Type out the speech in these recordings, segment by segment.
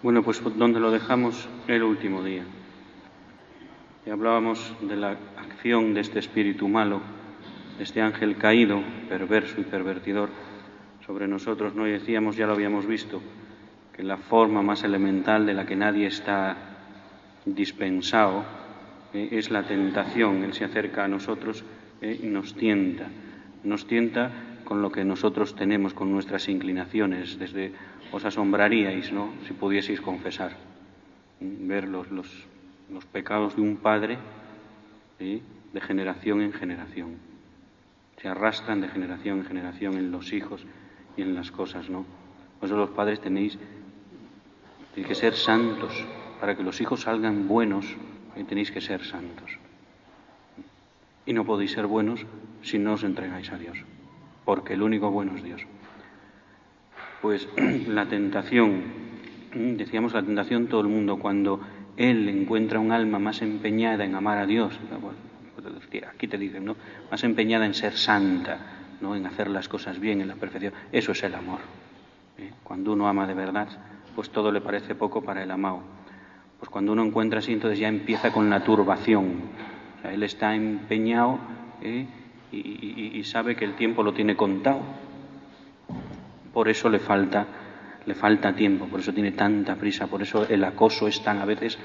Bueno, pues donde lo dejamos el último día. Y hablábamos de la acción de este espíritu malo, de este ángel caído, perverso y pervertidor, sobre nosotros, ¿no? Y decíamos, ya lo habíamos visto, que la forma más elemental de la que nadie está dispensado es la tentación. Él se acerca a nosotros y nos tienta con lo que nosotros tenemos, con nuestras inclinaciones. Desde os asombraríais, ¿no?, si pudieseis confesar, ver los pecados de un padre, ¿sí?, de generación en generación. Se arrastran de generación en generación en los hijos y en las cosas, ¿no? Por eso los padres tenéis que ser santos. Para que los hijos salgan buenos, tenéis que ser santos. Y no podéis ser buenos si no os entregáis a Dios, porque el único bueno es Dios. Pues la tentación, decíamos la tentación todo el mundo, cuando él encuentra un alma más empeñada en amar a Dios, aquí te dicen, ¿no?, más empeñada en ser santa, ¿no?, en hacer las cosas bien, en la perfección, eso es el amor. Cuando uno ama de verdad, pues todo le parece poco para el amado. Pues cuando uno encuentra así, entonces ya empieza con la turbación. O sea, él está empeñado y sabe que el tiempo lo tiene contado. Por eso le falta tiempo, por eso tiene tanta prisa, por eso el acoso es a veces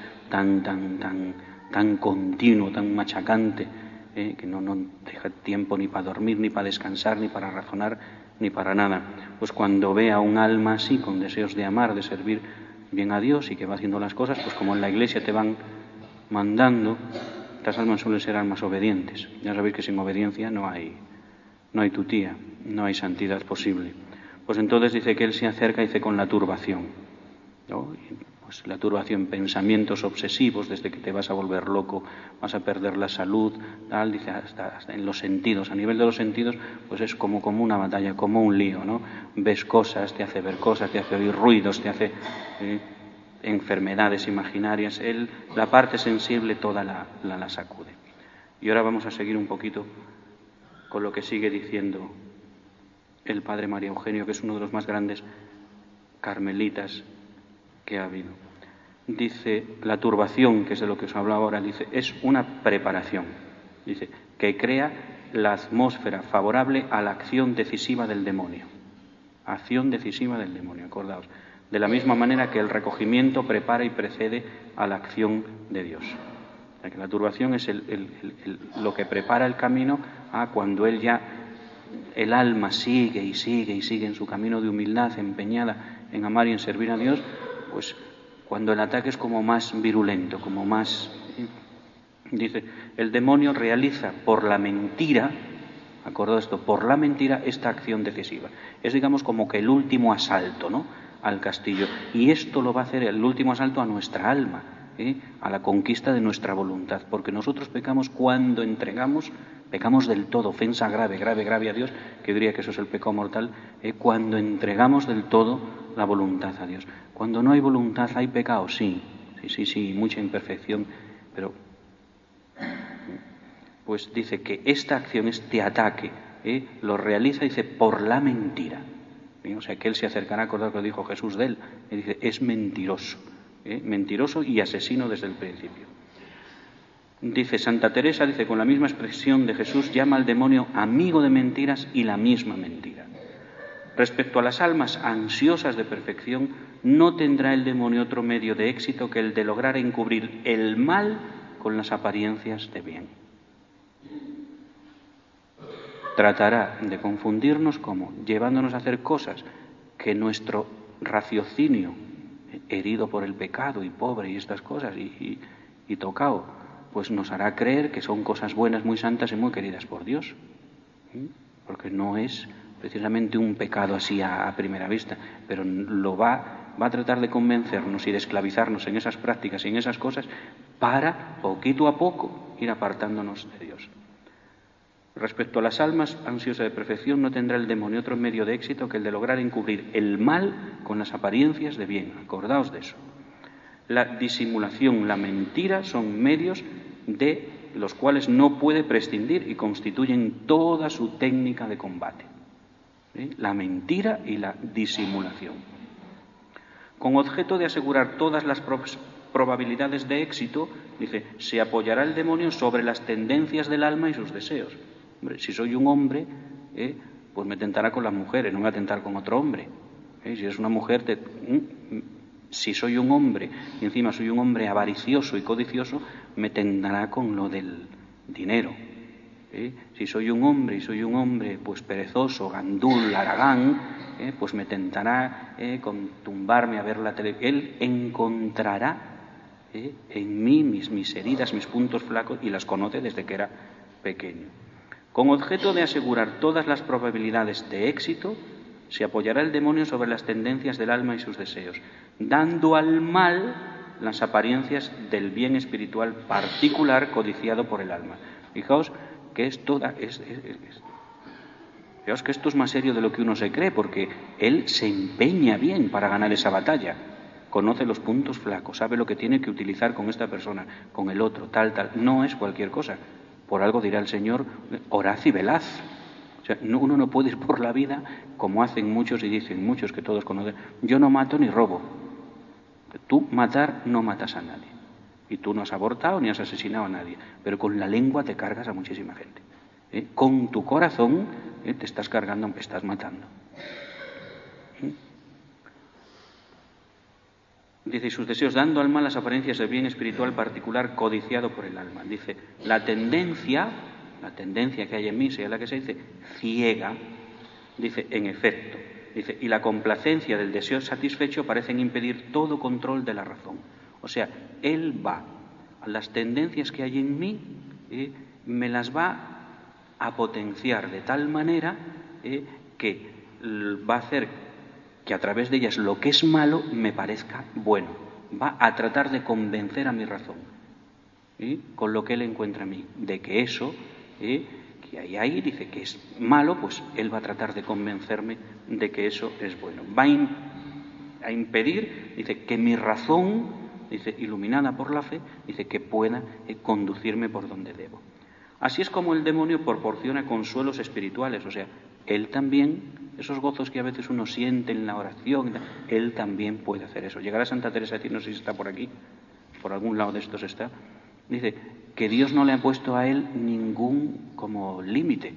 tan continuo, tan machacante, que no deja tiempo ni para dormir, ni para descansar, ni para razonar, ni para nada. Pues cuando ve a un alma así, con deseos de amar, de servir bien a Dios y que va haciendo las cosas, pues como en la Iglesia te van mandando, estas almas suelen ser almas obedientes. Ya sabéis que sin obediencia no hay tutía, no hay santidad posible. Pues entonces dice que él se acerca, dice, con la turbación, ¿no? Pues la turbación, pensamientos obsesivos, desde que te vas a volver loco, vas a perder la salud, tal, dice, hasta en los sentidos. A nivel de los sentidos, pues es como una batalla, como un lío, ¿no? Ves cosas, te hace ver cosas, te hace oír ruidos, te hace enfermedades imaginarias. Él, la parte sensible, toda la sacude. Y ahora vamos a seguir un poquito con lo que sigue diciendo el padre María Eugenio, que es uno de los más grandes carmelitas que ha habido. Dice, la turbación, que es de lo que os hablaba ahora, dice, es una preparación, dice, que crea la atmósfera favorable a la acción decisiva del demonio. Acción decisiva del demonio, acordaos. De la misma manera que el recogimiento prepara y precede a la acción de Dios. O sea, que la turbación es lo que prepara el camino a cuando él ya, el alma sigue y sigue y sigue en su camino de humildad, empeñada en amar y en servir a Dios, pues cuando el ataque es como más virulento, como más... Dice, el demonio realiza por la mentira, acordado esto, por la mentira esta acción decisiva. Es, digamos, como que el último asalto, ¿no?, al castillo. Y esto lo va a hacer el último asalto a nuestra alma, a la conquista de nuestra voluntad, porque nosotros pecamos cuando entregamos, pecamos del todo, ofensa grave a Dios, que diría que eso es el pecado mortal, cuando entregamos del todo la voluntad a Dios. Cuando no hay voluntad hay pecado, sí, mucha imperfección, pero pues dice que esta acción, este ataque, lo realiza, dice, por la mentira. O sea, que él se acercará, acordad lo que dijo Jesús de él, y dice, es mentiroso. Mentiroso y asesino desde el principio. Dice Santa Teresa, dice, con la misma expresión de Jesús, llama al demonio amigo de mentiras y la misma mentira. Respecto a las almas ansiosas de perfección, no tendrá el demonio otro medio de éxito que el de lograr encubrir el mal con las apariencias de bien. Tratará de confundirnos, ¿cómo? Llevándonos a hacer cosas que nuestro raciocinio, herido por el pecado y pobre y estas cosas y tocado, pues nos hará creer que son cosas buenas, muy santas y muy queridas por Dios, porque no es precisamente un pecado así a primera vista, pero lo va a tratar de convencernos y de esclavizarnos en esas prácticas y en esas cosas para, poquito a poco, ir apartándonos de Dios. Respecto a las almas ansiosas de perfección, no tendrá el demonio otro medio de éxito que el de lograr encubrir el mal con las apariencias de bien. Acordaos de eso. La disimulación, la mentira son medios de los cuales no puede prescindir y constituyen toda su técnica de combate. La mentira y la disimulación. Con objeto de asegurar todas las probabilidades de éxito, dice, se apoyará el demonio sobre las tendencias del alma y sus deseos. Hombre, si soy un hombre, pues me tentará con las mujeres, no me va a tentar con otro hombre. Si es una mujer, si soy un hombre y encima soy un hombre avaricioso y codicioso, me tentará con lo del dinero. Si soy un hombre y soy un hombre pues perezoso, gandul, haragán, pues me tentará con tumbarme a ver la televisión. Él encontrará en mí mis heridas, mis puntos flacos, y las conoce desde que era pequeño. Con objeto de asegurar todas las probabilidades de éxito, se apoyará el demonio sobre las tendencias del alma y sus deseos, dando al mal las apariencias del bien espiritual particular codiciado por el alma. Fijaos que fijaos que esto es más serio de lo que uno se cree, porque él se empeña bien para ganar esa batalla. Conoce los puntos flacos, sabe lo que tiene que utilizar con esta persona, con el otro, tal. No es cualquier cosa. Por algo dirá el Señor, orad y velad. O sea, uno no puede ir por la vida como hacen muchos y dicen muchos que todos conocen. Yo no mato ni robo. Tú matar no matas a nadie. Y tú no has abortado ni has asesinado a nadie. Pero con la lengua te cargas a muchísima gente. Con tu corazón te estás cargando aunque estás matando. Dice, y sus deseos dando al mal las apariencias del bien espiritual particular codiciado por el alma. Dice, la tendencia que hay en mí, sea la que se dice, ciega, dice, en efecto, dice, y la complacencia del deseo satisfecho parecen impedir todo control de la razón. O sea, él va a las tendencias que hay en mí, me las va a potenciar de tal manera que va a hacer que a través de ellas lo que es malo me parezca bueno. Va a tratar de convencer a mi razón, con lo que él encuentra en mí, de que eso que hay ahí, dice que es malo, pues él va a tratar de convencerme de que eso es bueno. Va a impedir, dice, que mi razón, dice, iluminada por la fe, dice, que pueda conducirme por donde debo. Así es como el demonio proporciona consuelos espirituales, o sea, él también, esos gozos que a veces uno siente en la oración, él también puede hacer eso. Llegará Santa Teresa a decir, no sé si está por aquí, por algún lado de estos está, dice que Dios no le ha puesto a él ningún como límite.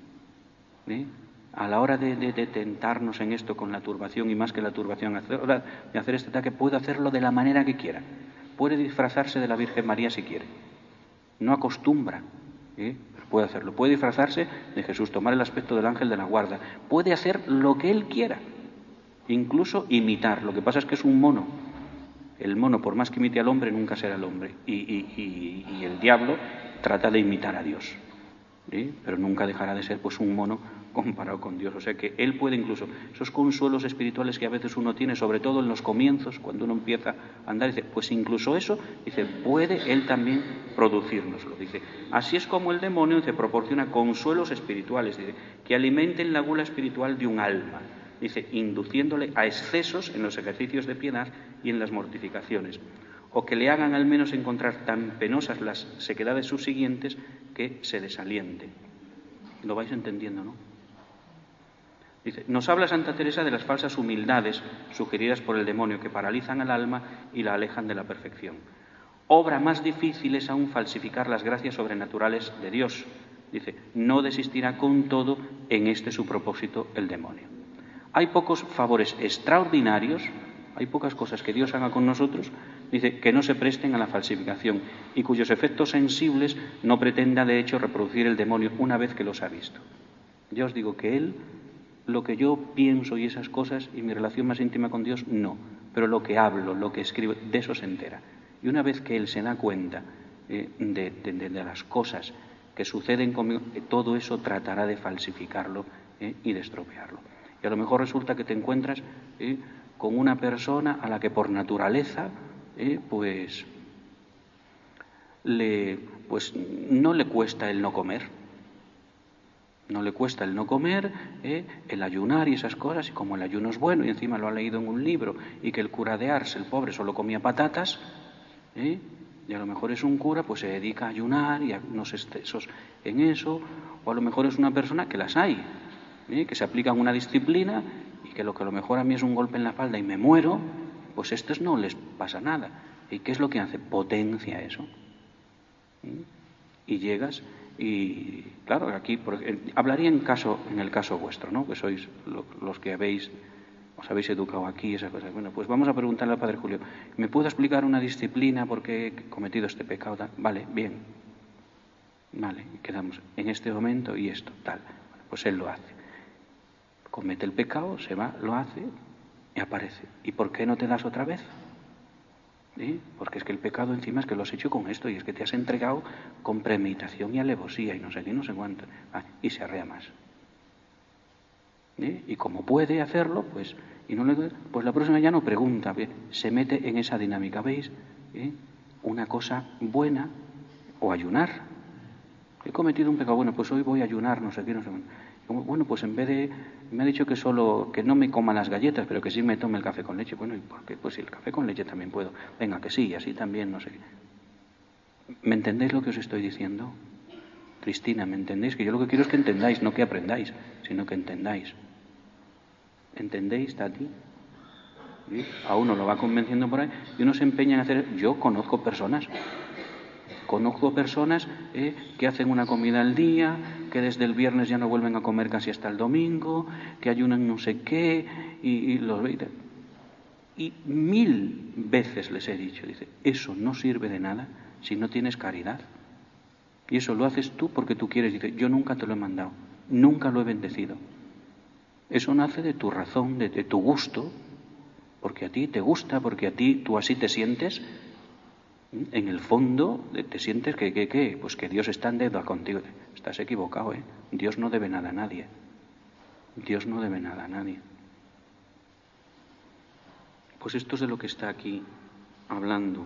A la hora de tentarnos en esto con la turbación, y más que la turbación, de hacer este ataque, puede hacerlo de la manera que quiera. Puede disfrazarse de la Virgen María si quiere. No acostumbra. Puede hacerlo. Puede disfrazarse de Jesús, tomar el aspecto del ángel de la guarda. Puede hacer lo que él quiera, incluso imitar. Lo que pasa es que es un mono. El mono, por más que imite al hombre, nunca será el hombre. Y el diablo trata de imitar a Dios, pero nunca dejará de ser pues un mono comparado con Dios. O sea que él puede incluso, esos consuelos espirituales que a veces uno tiene, sobre todo en los comienzos, cuando uno empieza a andar, dice, pues incluso eso, dice, puede él también producírnoslo. Dice, así es como el demonio, dice, proporciona consuelos espirituales, dice, que alimenten la gula espiritual de un alma, dice, induciéndole a excesos en los ejercicios de piedad y en las mortificaciones, o que le hagan al menos encontrar tan penosas las sequedades subsiguientes que se desaliente. Lo vais entendiendo, ¿no? Dice, nos habla Santa Teresa de las falsas humildades sugeridas por el demonio que paralizan al alma y la alejan de la perfección. Obra más difícil es aún falsificar las gracias sobrenaturales de Dios. Dice, no desistirá con todo en este su propósito el demonio. Hay pocos favores extraordinarios, hay pocas cosas que Dios haga con nosotros, dice, que no se presten a la falsificación y cuyos efectos sensibles no pretenda de hecho reproducir el demonio una vez que los ha visto. Yo os digo que él, lo que yo pienso y esas cosas y mi relación más íntima con Dios, no, pero lo que hablo, lo que escribo, de eso se entera. Y una vez que él se da cuenta de las cosas que suceden conmigo, todo eso tratará de falsificarlo y de estropearlo. Y a lo mejor resulta que te encuentras con una persona a la que por naturaleza pues no le cuesta el no comer. No le cuesta el no comer, el ayunar y esas cosas, y como el ayuno es bueno, y encima lo ha leído en un libro, y que el cura de Ars, el pobre, solo comía patatas, y a lo mejor es un cura, pues se dedica a ayunar y a unos excesos en eso, o a lo mejor es una persona que las hay, que se aplican una disciplina, y que lo que a lo mejor a mí es un golpe en la espalda y me muero, pues a estos no les pasa nada. ¿Y qué es lo que hace? Potencia eso. Y llegas y, claro, aquí hablaría en el caso vuestro, ¿no? Que sois los que os habéis educado aquí, esa cosa. Bueno, pues vamos a preguntarle al Padre Julio, ¿me puedo explicar una disciplina por qué he cometido este pecado? Vale, bien. Vale, quedamos en este momento y esto, tal. Bueno, pues él lo hace. Comete el pecado, se va, lo hace y aparece. ¿Y por qué no te das otra vez? ¿Sí? Porque es que el pecado encima es que lo has hecho con esto y es que te has entregado con premeditación y alevosía y no sé qué, no sé cuánto. Y se arrea más. ¿Sí? Y como puede hacerlo, pues la próxima ya no pregunta, se mete en esa dinámica, ¿veis? Una cosa buena, o ayunar. He cometido un pecado, bueno, pues hoy voy a ayunar, no sé qué, no sé cuánto. Bueno, pues en vez de, me ha dicho que no me coma las galletas, pero que sí me tome el café con leche. Bueno, ¿y por qué? Pues si el café con leche también puedo. Venga, que sí, y así también, no sé qué. ¿Me entendéis lo que os estoy diciendo? Cristina, ¿me entendéis? Que yo lo que quiero es que entendáis, no que aprendáis, sino que entendáis. ¿Entendéis, Tati? ¿Sí? A uno lo va convenciendo por ahí y uno se empeña en hacer. Yo conozco personas que hacen una comida al día, que desde el viernes ya no vuelven a comer casi hasta el domingo, que ayunan no sé qué, y 1000 veces les he dicho, dice, eso no sirve de nada si no tienes caridad. Y eso lo haces tú porque tú quieres, dice, yo nunca te lo he mandado, nunca lo he bendecido. Eso nace de tu razón, de tu gusto, porque a ti te gusta, porque a ti tú así te sientes. En el fondo te sientes pues que Dios está en deuda contigo. Estás equivocado, ¿eh? Dios no debe nada a nadie. Dios no debe nada a nadie. Pues esto es de lo que está aquí hablando.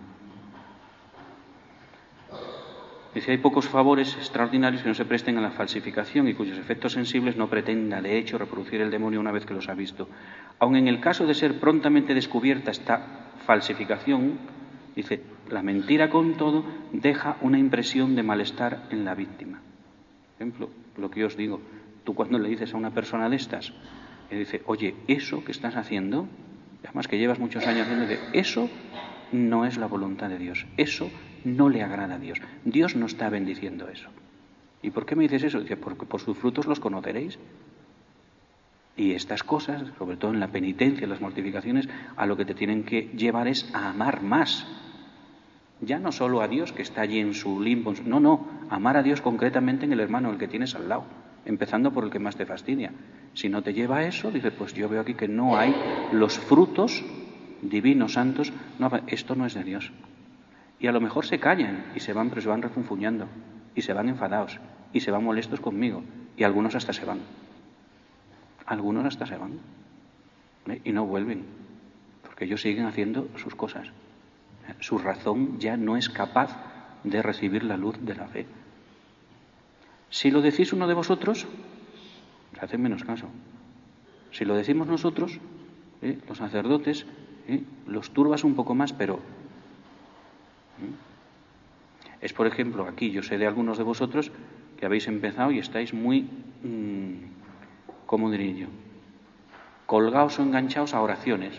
Dice, hay pocos favores extraordinarios que no se presten a la falsificación y cuyos efectos sensibles no pretenda, de hecho, reproducir el demonio una vez que los ha visto. Aun en el caso de ser prontamente descubierta esta falsificación, dice, la mentira con todo deja una impresión de malestar en la víctima. Por ejemplo, lo que yo os digo, tú cuando le dices a una persona de estas, le dice, oye, eso que estás haciendo, además que llevas muchos años haciendo, eso no es la voluntad de Dios, eso no le agrada a Dios, Dios no está bendiciendo eso. ¿Y por qué me dices eso? Dice, porque por sus frutos los conoceréis. Y estas cosas, sobre todo en la penitencia, en las mortificaciones, a lo que te tienen que llevar es a amar más. Ya no solo a Dios, que está allí en su limbo, no, amar a Dios concretamente en el hermano, el que tienes al lado, empezando por el que más te fastidia. Si no te lleva a eso, dices, pues yo veo aquí que no hay los frutos divinos, santos, no, esto no es de Dios. Y a lo mejor se callan y se van, pero se van refunfuñando, y se van enfadados, y se van molestos conmigo, y algunos hasta se van. Algunos hasta se van, y no vuelven, porque ellos siguen haciendo sus cosas. Su razón ya no es capaz de recibir la luz de la fe. Si lo decís uno de vosotros, se hacen menos caso. Si lo decimos nosotros, los sacerdotes, los turbas un poco más, pero es, por ejemplo, aquí yo sé de algunos de vosotros que habéis empezado y estáis muy, ¿cómo diría yo?, colgados o enganchados a oraciones.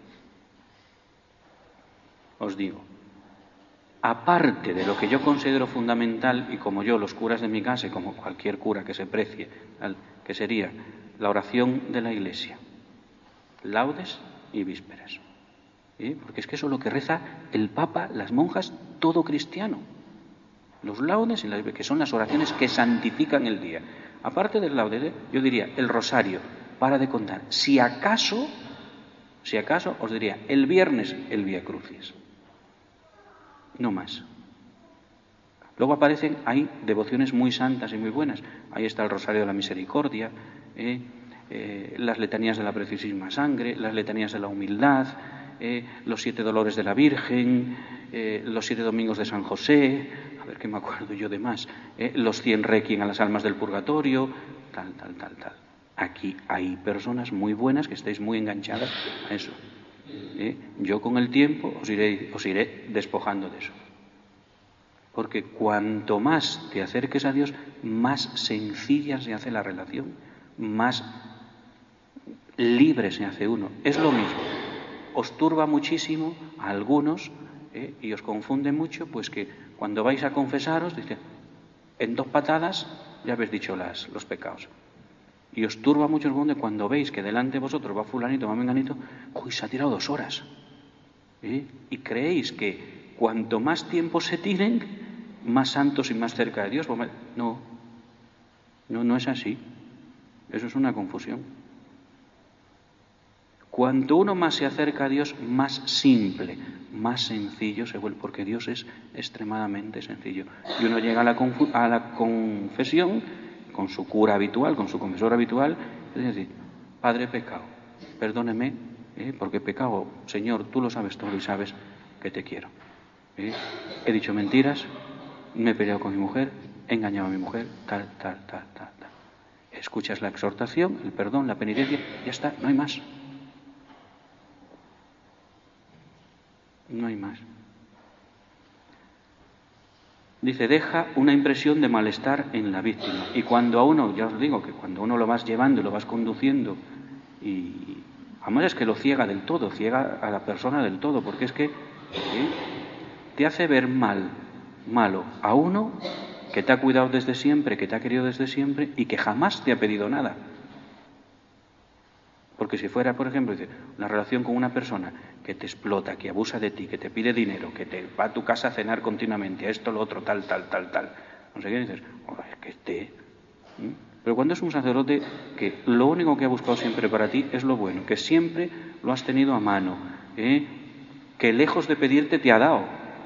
Os digo, aparte de lo que yo considero fundamental, y como yo, los curas de mi casa, y como cualquier cura que se precie, que sería la oración de la Iglesia, laudes y vísperas. Porque es que eso es lo que reza el Papa, las monjas, todo cristiano. Los laudes y que son las oraciones que santifican el día. Aparte del laude, yo diría el rosario, para de contar. Si acaso, os diría el viernes el Vía Crucis. No más. Luego aparecen, hay devociones muy santas y muy buenas. Ahí está el Rosario de la Misericordia, las letanías de la preciosísima sangre, las letanías de la humildad, los 7 dolores de la Virgen, los 7 domingos de San José, a ver qué me acuerdo yo de más, los 100 requiem a las almas del purgatorio, tal. Aquí hay personas muy buenas que estáis muy enganchadas a eso. Yo con el tiempo os iré despojando de eso. Porque cuanto más te acerques a Dios, más sencilla se hace la relación, más libre se hace uno. Es lo mismo os turba muchísimo a algunos y os confunde mucho, pues que cuando vais a confesaros, dice, en 2 patadas ya habéis dicho los pecados. Y os turba mucho cuando veis que delante de vosotros va fulanito, va menganito, uy, se ha tirado 2 horas. Y creéis que cuanto más tiempo se tiren, más santos y más cerca de Dios. No es así. Eso es una confusión. Cuanto uno más se acerca a Dios, más simple, más sencillo se vuelve, porque Dios es extremadamente sencillo. Y uno llega a la confesión con su cura habitual, con su confesor habitual, es decir, Padre, he pecado, perdóneme, porque he pecado, Señor, tú lo sabes todo y sabes que te quiero. He dicho mentiras, me he peleado con mi mujer, he engañado a mi mujer, tal. Escuchas la exhortación, el perdón, la penitencia, ya está, no hay más. No hay más. Dice, deja una impresión de malestar en la víctima. Y cuando a uno, ya os digo que cuando uno lo vas llevando, lo vas conduciendo, y además es que lo ciega del todo, ciega a la persona del todo, porque es que te hace ver malo a uno que te ha cuidado desde siempre, que te ha querido desde siempre y que jamás te ha pedido nada. Porque si fuera, por ejemplo, una relación con una persona que te explota, que abusa de ti, que te pide dinero, que te va a tu casa a cenar continuamente, a esto, lo otro, tal, no sé qué, dices, es que Pero cuando es un sacerdote que lo único que ha buscado siempre para ti es lo bueno, que siempre lo has tenido a mano, que lejos de pedirte te ha dado,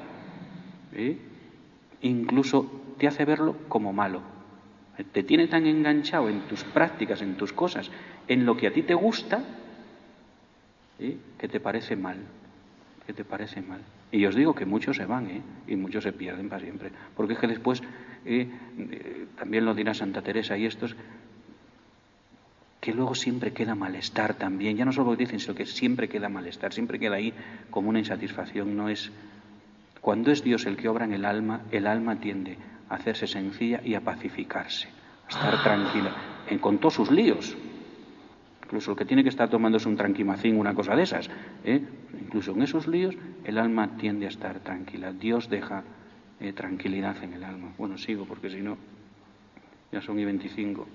incluso te hace verlo como malo. Te tiene tan enganchado en tus prácticas, en tus cosas, en lo que a ti te gusta, que te parece mal. Y os digo que muchos se van, y muchos se pierden para siempre. Porque es que después, también lo dirá Santa Teresa y estos, que luego siempre queda malestar también. Ya no solo lo dicen, sino que siempre queda malestar, siempre queda ahí como una insatisfacción. No es. Cuando es Dios el que obra en el alma tiende a hacerse sencilla y a pacificarse, a estar tranquila, con todos sus líos. Incluso el que tiene que estar tomándose un tranquimacín, una cosa de esas, incluso en esos líos, el alma tiende a estar tranquila. Dios deja tranquilidad en el alma. Bueno, sigo porque si no, ya son y 25.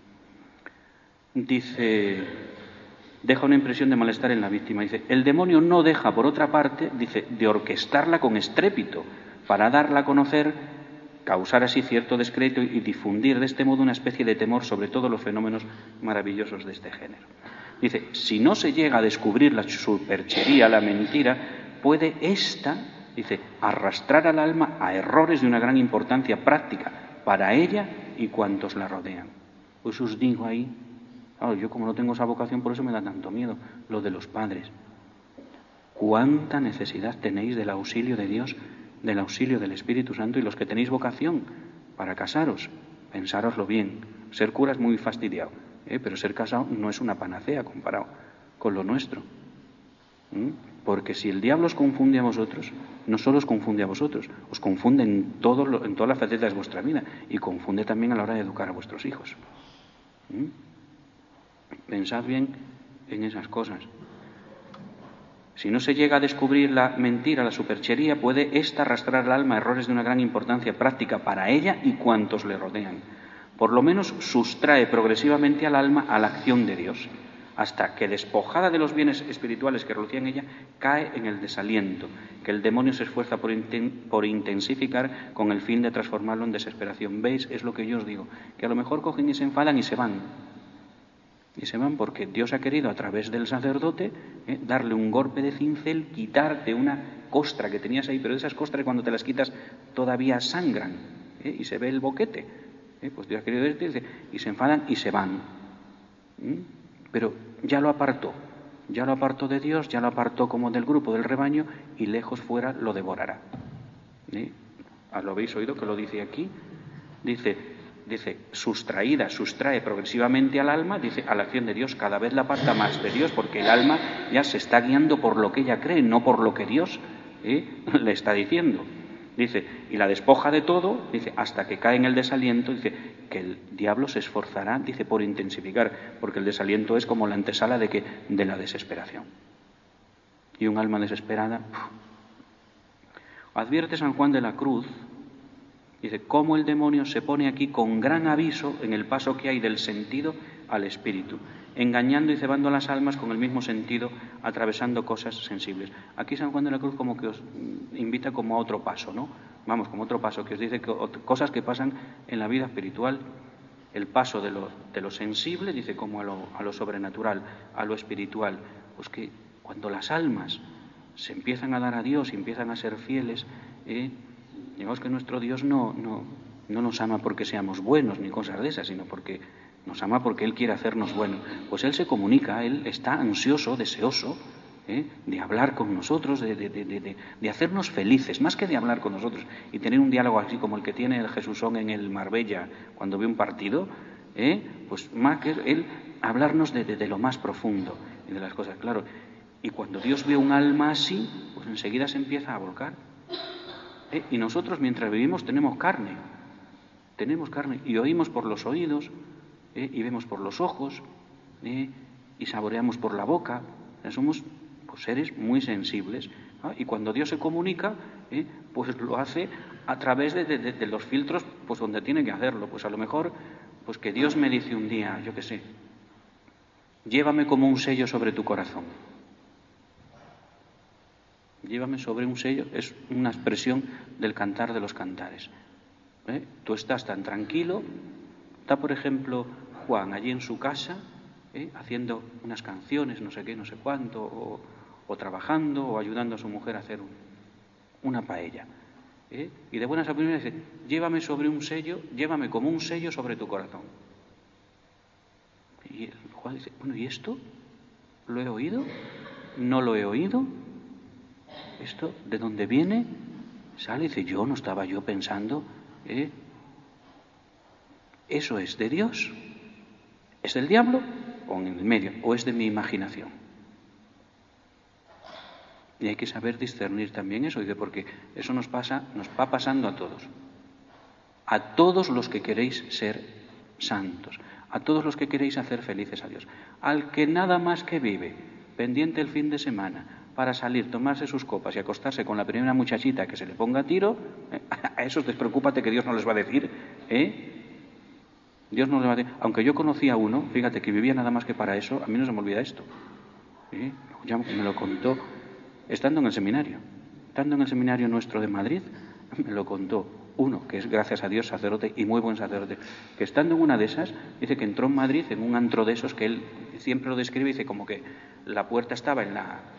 Dice, deja una impresión de malestar en la víctima. Dice, el demonio no deja, por otra parte, dice, de orquestarla con estrépito para darla a conocer, causar así cierto descrédito y difundir de este modo una especie de temor sobre todos los fenómenos maravillosos de este género. Dice, si no se llega a descubrir la superchería, la mentira, puede esta, dice, arrastrar al alma a errores de una gran importancia práctica para ella y cuantos la rodean. Pues os digo ahí, yo como no tengo esa vocación, por eso me da tanto miedo, lo de los padres. ¿Cuánta necesidad tenéis del auxilio de Dios, del auxilio del Espíritu Santo? Y los que tenéis vocación para casaros, pensároslo bien. Ser cura es muy fastidiado, pero ser casado no es una panacea comparado con lo nuestro. Porque si el diablo os confunde a vosotros, no solo os confunde a vosotros, os confunde en todas las facetas de vuestra vida y confunde también a la hora de educar a vuestros hijos. Pensad bien en esas cosas. Si no se llega a descubrir la mentira, la superchería, puede ésta arrastrar al alma a errores de una gran importancia práctica para ella y cuantos le rodean. Por lo menos sustrae progresivamente al alma a la acción de Dios, hasta que, despojada de los bienes espirituales que relucían en ella, cae en el desaliento, que el demonio se esfuerza por intensificar con el fin de transformarlo en desesperación. ¿Veis? Es lo que yo os digo, que a lo mejor cogen y se enfadan y se van. Y se van porque Dios ha querido, a través del sacerdote, darle un golpe de cincel, quitarte una costra que tenías ahí, pero esas costras cuando te las quitas todavía sangran, y se ve el boquete. Pues Dios ha querido decirte, y se enfadan y se van. Pero ya lo apartó de Dios, ya lo apartó como del grupo, del rebaño, y lejos fuera lo devorará. ¿Lo habéis oído que lo dice aquí? Dice, sustrae progresivamente al alma, dice, a la acción de Dios, cada vez la aparta más de Dios, porque el alma ya se está guiando por lo que ella cree, no por lo que Dios le está diciendo. Dice, y la despoja de todo, dice, hasta que cae en el desaliento, dice, que el diablo se esforzará, dice, por intensificar, porque el desaliento es como la antesala de la desesperación. y un alma desesperada. Advierte San Juan de la Cruz, dice, cómo el demonio se pone aquí con gran aviso en el paso que hay del sentido al espíritu, engañando y cebando las almas con el mismo sentido, atravesando cosas sensibles. Aquí San Juan de la Cruz como que os invita como a otro paso, ¿no? Vamos, como otro paso, que os dice que cosas que pasan en la vida espiritual, el paso de lo sensible, dice, como a lo sobrenatural, a lo espiritual. Pues que cuando las almas se empiezan a dar a Dios y empiezan a ser fieles, digamos que nuestro Dios no nos ama porque seamos buenos ni cosas de esas, sino porque nos ama porque Él quiere hacernos buenos. Pues Él se comunica, Él está ansioso, deseoso de hablar con nosotros, de hacernos felices, más que de hablar con nosotros y tener un diálogo así como el que tiene el Jesusón en el Marbella cuando ve un partido, pues más que Él hablarnos de lo más profundo y de las cosas, claro. Y cuando Dios ve un alma así, pues enseguida se empieza a volcar. Y nosotros mientras vivimos tenemos carne y oímos por los oídos y vemos por los ojos y saboreamos por la boca. Somos pues, seres muy sensibles, ¿no? Y cuando Dios se comunica, pues lo hace a través de los filtros pues donde tiene que hacerlo. Pues a lo mejor pues que Dios me dice un día, yo qué sé, llévame como un sello sobre tu corazón. Llévame sobre un sello, es una expresión del Cantar de los Cantares. Tú estás tan tranquilo, está por ejemplo Juan allí en su casa, haciendo unas canciones, no sé qué, no sé cuánto, o trabajando, o ayudando a su mujer a hacer una paella. Y de buenas a primeras dice, llévame sobre un sello, llévame como un sello sobre tu corazón. Y Juan dice, bueno, ¿y esto? ¿Lo he oído? ¿No lo he oído? ¿Esto de dónde viene? Sale y dice, no estaba yo pensando, ¿eso es de Dios? ¿Es del diablo? ¿O en el medio? ¿O es de mi imaginación? Y hay que saber discernir también eso, dice, porque eso nos va pasando a todos. A todos los que queréis ser santos, a todos los que queréis hacer felices a Dios. Al que nada más que vive, pendiente el fin de semana, para salir, tomarse sus copas y acostarse con la primera muchachita que se le ponga a tiro, a esos despreocúpate que Dios no les va a decir, Dios no les va a decir. Aunque yo conocí a uno, fíjate, que vivía nada más que para eso, a mí no se me olvida esto. Ya me lo contó estando en el seminario nuestro de Madrid, me lo contó uno, que es gracias a Dios sacerdote y muy buen sacerdote, que estando en una de esas, dice que entró en Madrid en un antro de esos que él siempre lo describe, dice como que la puerta estaba en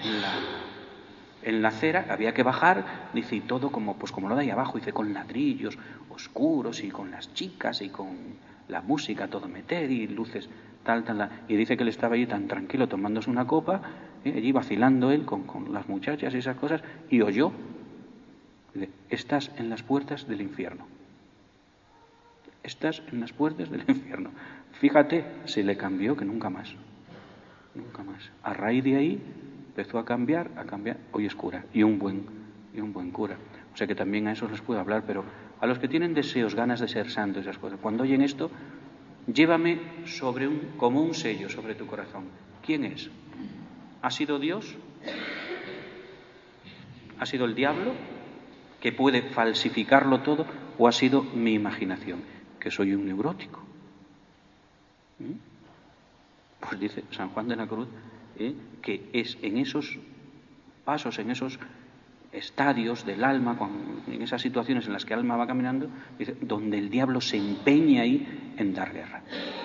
la acera, había que bajar, dice, y todo como lo de ahí abajo, dice, con ladrillos oscuros y con las chicas y con la música todo meter y luces tal, y dice que él estaba allí tan tranquilo tomándose una copa, allí vacilando él con las muchachas y esas cosas, y oyó, dice, estás en las puertas del infierno. Estás en las puertas del infierno. Fíjate, se le cambió que nunca más. A raíz de ahí empezó a cambiar, hoy es cura, y un buen cura. O sea que también a esos les puedo hablar, pero a los que tienen deseos, ganas de ser santos, esas cosas, cuando oyen esto, llévame como un sello sobre tu corazón. ¿Quién es? ¿Ha sido Dios? ¿Ha sido el diablo, que puede falsificarlo todo? ¿O ha sido mi imaginación, que soy un neurótico? Pues dice San Juan de la Cruz que es en esos pasos, en esos estadios del alma, en esas situaciones en las que el alma va caminando, dice, donde el diablo se empeña ahí en dar guerra.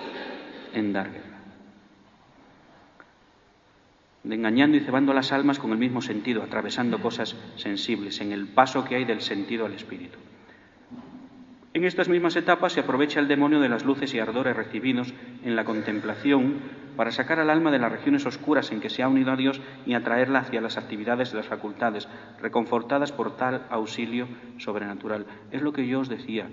Engañando y cebando las almas con el mismo sentido, atravesando cosas sensibles, en el paso que hay del sentido al espíritu. En estas mismas etapas se aprovecha el demonio de las luces y ardores recibidos en la contemplación para sacar al alma de las regiones oscuras en que se ha unido a Dios y atraerla hacia las actividades de las facultades, reconfortadas por tal auxilio sobrenatural. Es lo que yo os decía.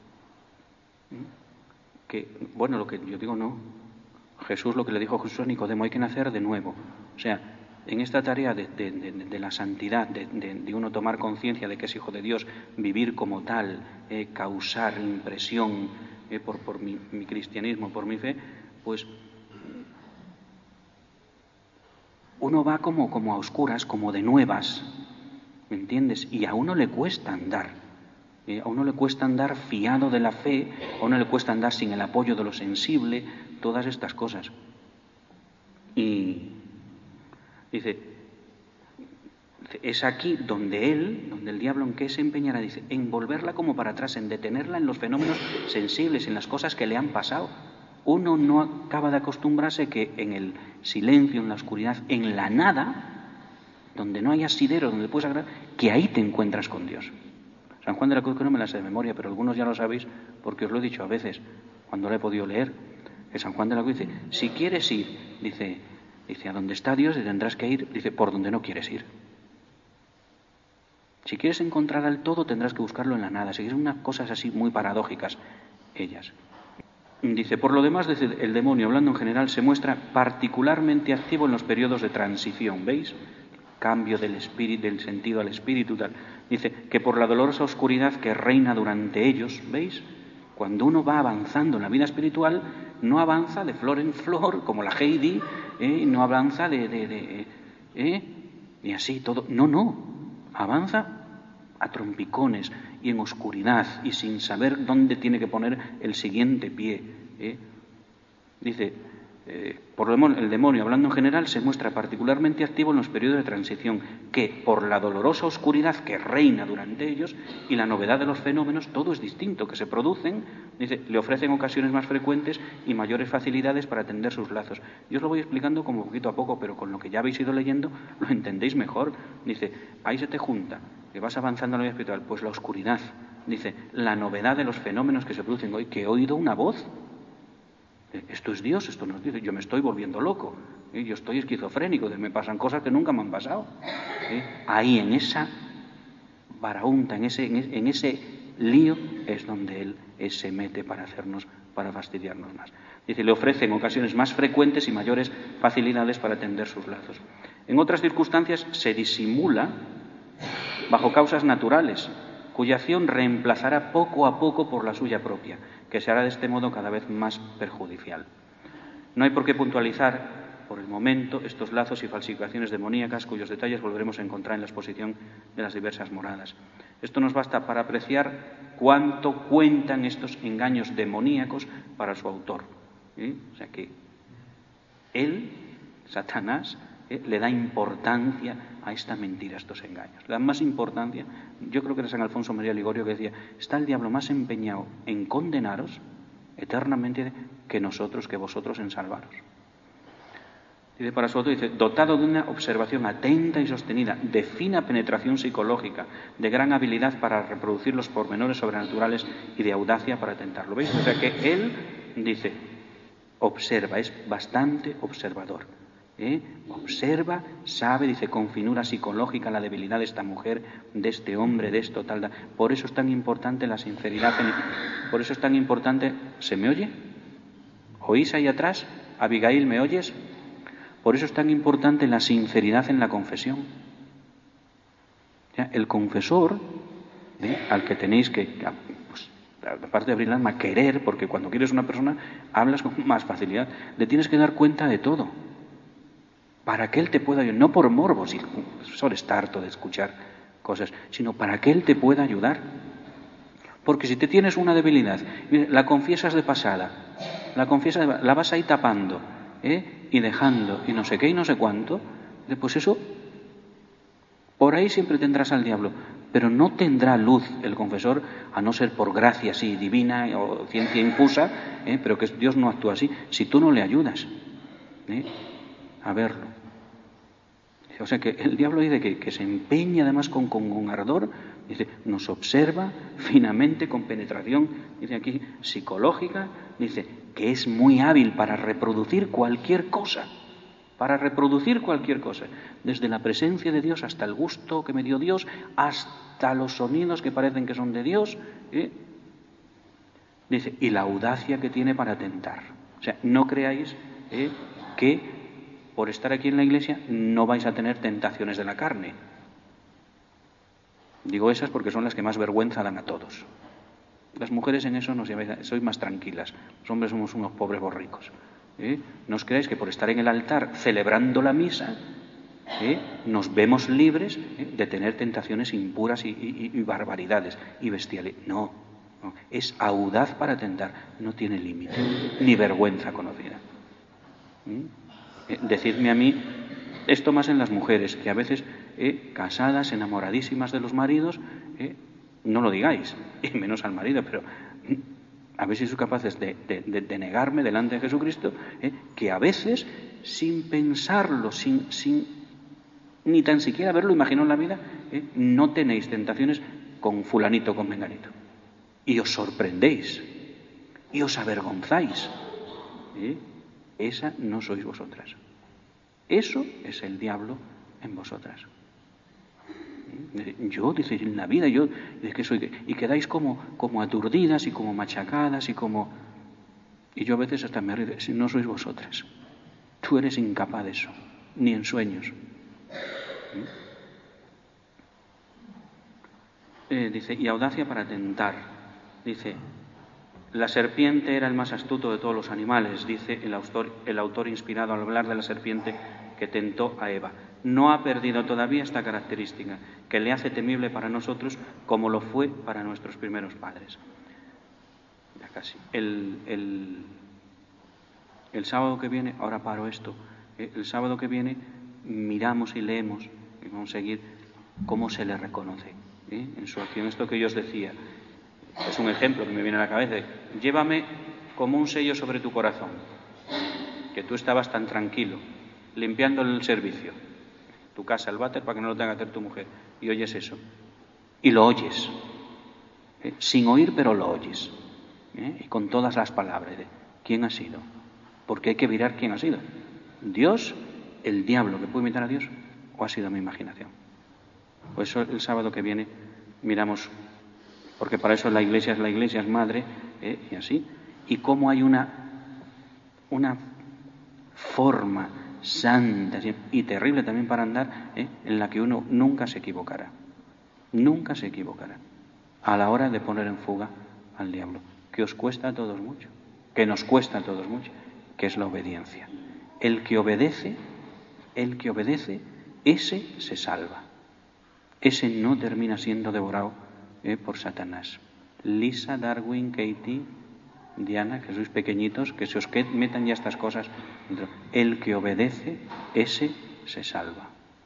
Que, bueno, lo que yo digo no. Jesús, lo que le dijo Jesús a Nicodemo, hay que nacer de nuevo. O sea, en esta tarea de la santidad, de uno tomar conciencia de que es hijo de Dios, vivir como tal, causar impresión por mi cristianismo, por mi fe, pues uno va como a oscuras, como de nuevas, ¿me entiendes? Y a uno le cuesta andar. A uno le cuesta andar fiado de la fe, a uno le cuesta andar sin el apoyo de lo sensible, todas estas cosas. Y dice, es aquí donde el diablo, ¿en qué se empeñará? Dice, en volverla como para atrás, en detenerla en los fenómenos sensibles, en las cosas que le han pasado. Uno no acaba de acostumbrarse que en el silencio, en la oscuridad, en la nada, donde no hay asidero, donde puedes agradar, que ahí te encuentras con Dios. San Juan de la Cruz, que no me la sé de memoria, pero algunos ya lo sabéis porque os lo he dicho a veces cuando lo he podido leer, que San Juan de la Cruz dice, si quieres ir, dice a donde está Dios tendrás que ir, dice, por donde no quieres ir. Si quieres encontrar al todo tendrás que buscarlo en la nada. Si quieres unas cosas así muy paradójicas, ellas. Dice, por lo demás, dice, el demonio, hablando en general, se muestra particularmente activo en los periodos de transición, ¿veis? Cambio del espíritu, del sentido al espíritu, tal. Dice que por la dolorosa oscuridad que reina durante ellos, ¿veis? Cuando uno va avanzando en la vida espiritual, no avanza de flor en flor, como la Heidi, no avanza y así todo. No, avanza a trompicones y en oscuridad y sin saber dónde tiene que poner el siguiente pie. Dice, por lo demás, el demonio, hablando en general, se muestra particularmente activo en los periodos de transición, que por la dolorosa oscuridad que reina durante ellos y la novedad de los fenómenos, todo es distinto, que se producen, dice, le ofrecen ocasiones más frecuentes y mayores facilidades para tender sus lazos. Yo os lo voy explicando como poquito a poco, pero con lo que ya habéis ido leyendo lo entendéis mejor. Dice, ahí se te junta, que vas avanzando en la vida espiritual, pues la oscuridad, dice, la novedad de los fenómenos que se producen hoy, que he oído una voz. Esto es Dios, esto no es Dios. Yo me estoy volviendo loco, yo estoy esquizofrénico, me pasan cosas que nunca me han pasado. Ahí en esa baraunta, en ese lío es donde él se mete para fastidiarnos más. Dice, le ofrecen ocasiones más frecuentes y mayores facilidades para tender sus lazos. En otras circunstancias se disimula bajo causas naturales, cuya acción reemplazará poco a poco por la suya propia, que se hará de este modo cada vez más perjudicial. No hay por qué puntualizar por el momento estos lazos y falsificaciones demoníacas cuyos detalles volveremos a encontrar en la exposición de las diversas moradas. Esto nos basta para apreciar cuánto cuentan estos engaños demoníacos para su autor. O sea que él, Satanás, le da importancia a esta mentira, a estos engaños. Le da más importancia, yo creo que era San Alfonso María Ligorio que decía, está el diablo más empeñado en condenaros eternamente que nosotros, que vosotros en salvaros. Dice para su autor, dice, dotado de una observación atenta y sostenida, de fina penetración psicológica, de gran habilidad para reproducir los pormenores sobrenaturales y de audacia para tentarlo. ¿Veis? O sea que él, dice, observa, es bastante observador. Observa, sabe, dice, con finura psicológica la debilidad de esta mujer, de este hombre, de esto, tal. Por eso es tan importante la sinceridad. Por eso es tan importante. ¿Se me oye? ¿Oís ahí atrás? Abigail, ¿me oyes? Por eso es tan importante la sinceridad en la confesión. El confesor, al que tenéis que, pues, aparte de abrir el alma, querer, porque cuando quieres una persona hablas con más facilidad, le tienes que dar cuenta de todo, para que él te pueda ayudar, no por morbo, si el confesor está harto de escuchar cosas, sino para que él te pueda ayudar. Porque si te tienes una debilidad, la confiesas de pasada, la vas ahí tapando, y dejando, y no sé qué y no sé cuánto, pues eso, por ahí siempre tendrás al diablo, pero no tendrá luz el confesor, a no ser por gracia así divina o ciencia infusa, pero que Dios no actúa así, si tú no le ayudas a verlo. O sea que el diablo dice que se empeña además con ardor, dice, nos observa finamente con penetración, dice aquí, psicológica, dice que es muy hábil para reproducir cualquier cosa, desde la presencia de Dios hasta el gusto que me dio Dios, hasta los sonidos que parecen que son de Dios, dice, y la audacia que tiene para tentar. O sea, no creáis que por estar aquí en la iglesia no vais a tener tentaciones de la carne. Digo esas porque son las que más vergüenza dan a todos. Las mujeres en eso sois más tranquilas. Los hombres somos unos pobres borricos. No os creáis que por estar en el altar celebrando la misa, nos vemos libres de tener tentaciones impuras y barbaridades y bestiales. No, es audaz para tentar, no tiene límite, ni vergüenza conocida. Decidme a mí, esto más en las mujeres, que a veces casadas, enamoradísimas de los maridos, no lo digáis, y menos al marido, pero a ver si sois capaces de negarme delante de Jesucristo, que a veces, sin pensarlo, sin ni tan siquiera haberlo imaginado en la vida, no tenéis tentaciones con fulanito, con menganito. Y os sorprendéis, y os avergonzáis. Esa no sois vosotras. Eso es el diablo en vosotras. Yo, dice, en la vida, yo, es que soy, y quedáis como aturdidas y como machacadas y como... Y yo a veces hasta me río, si no sois vosotras. Tú eres incapaz de eso, ni en sueños. Dice, y audacia para tentar. Dice, la serpiente era el más astuto de todos los animales, dice el autor inspirado al hablar de la serpiente que tentó a Eva. No ha perdido todavía esta característica, que le hace temible para nosotros como lo fue para nuestros primeros padres. Ya casi. El sábado que viene, ahora paro esto, el sábado que viene miramos y leemos, y vamos a seguir cómo se le reconoce en su acción. Esto que yo os decía, es un ejemplo que me viene a la cabeza. Llévame como un sello sobre tu corazón, que tú estabas tan tranquilo, limpiando el servicio, tu casa, el váter, para que no lo tenga que hacer tu mujer, y oyes eso, y lo oyes, sin oír, pero lo oyes, y con todas las palabras de ¿quién ha sido? Porque hay que mirar quién ha sido. ¿Dios, el diablo que puede imitar a Dios, o ha sido mi imaginación? Pues eso el sábado que viene miramos, porque para eso la iglesia es madre, y así, y cómo hay una forma santa y terrible también para andar, en la que uno nunca se equivocará a la hora de poner en fuga al diablo, que os cuesta a todos mucho, que nos cuesta a todos mucho, que es la obediencia. El que obedece, ese se salva, ese no termina siendo devorado por Satanás. Lisa, Darwin, Katie, Diana, que sois pequeñitos, que se os metan ya estas cosas dentro. El que obedece, ese se salva.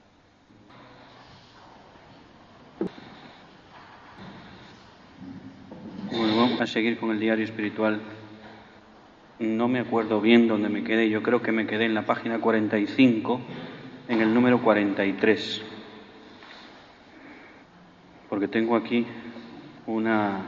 Bueno, vamos a seguir con el diario espiritual. No me acuerdo bien dónde me quedé, yo creo que me quedé en la página 45, en el número 43. Porque tengo aquí un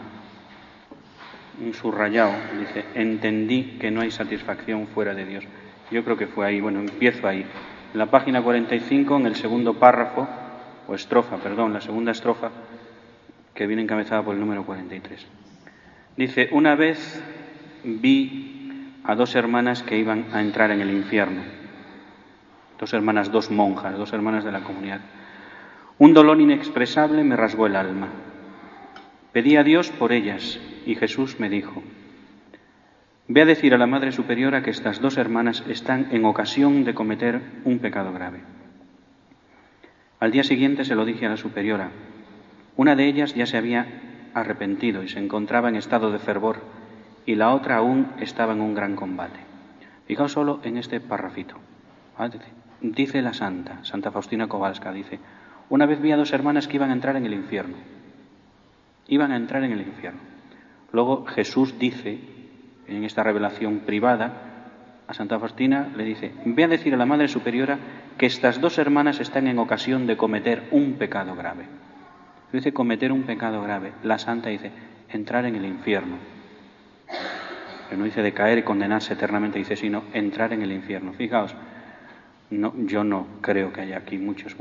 subrayado, dice, entendí que no hay satisfacción fuera de Dios. Yo creo que fue ahí, bueno, empiezo ahí. En la página 45, en el segundo párrafo, o estrofa, perdón, la segunda estrofa, que viene encabezada por el número 43. Dice, una vez vi a dos hermanas que iban a entrar en el infierno. Dos hermanas, dos monjas, dos hermanas de la comunidad. Un dolor inexpresable me rasgó el alma. Pedí a Dios por ellas y Jesús me dijo, ve a decir a la Madre Superiora que estas dos hermanas están en ocasión de cometer un pecado grave. Al día siguiente se lo dije a la Superiora. Una de ellas ya se había arrepentido y se encontraba en estado de fervor, y la otra aún estaba en un gran combate. Fijaos solo en este parrafito. Dice la Santa Faustina Kowalska, dice, una vez vi a dos hermanas que iban a entrar en el infierno. Iban a entrar en el infierno. Luego Jesús dice, en esta revelación privada, a Santa Faustina le dice, ve a decir a la Madre Superiora que estas dos hermanas están en ocasión de cometer un pecado grave. Dice cometer un pecado grave. La Santa dice, entrar en el infierno. Pero no dice de caer y condenarse eternamente, dice, sino entrar en el infierno. Fijaos, yo no creo que haya aquí muchos,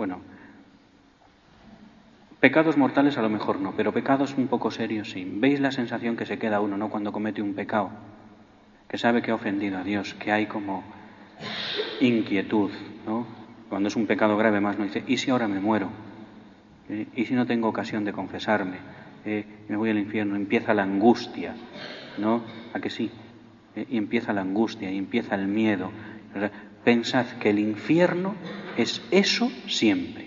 pecados mortales a lo mejor no, pero pecados un poco serios sí. ¿Veis la sensación que se queda uno, no, cuando comete un pecado? Que sabe que ha ofendido a Dios, que hay como inquietud, ¿no? Cuando es un pecado grave más, no dice, ¿y si ahora me muero? ¿Y si no tengo ocasión de confesarme? Me voy al infierno, empieza la angustia, ¿no? ¿A que sí? Y empieza la angustia, y empieza el miedo. Pensad que el infierno es eso siempre.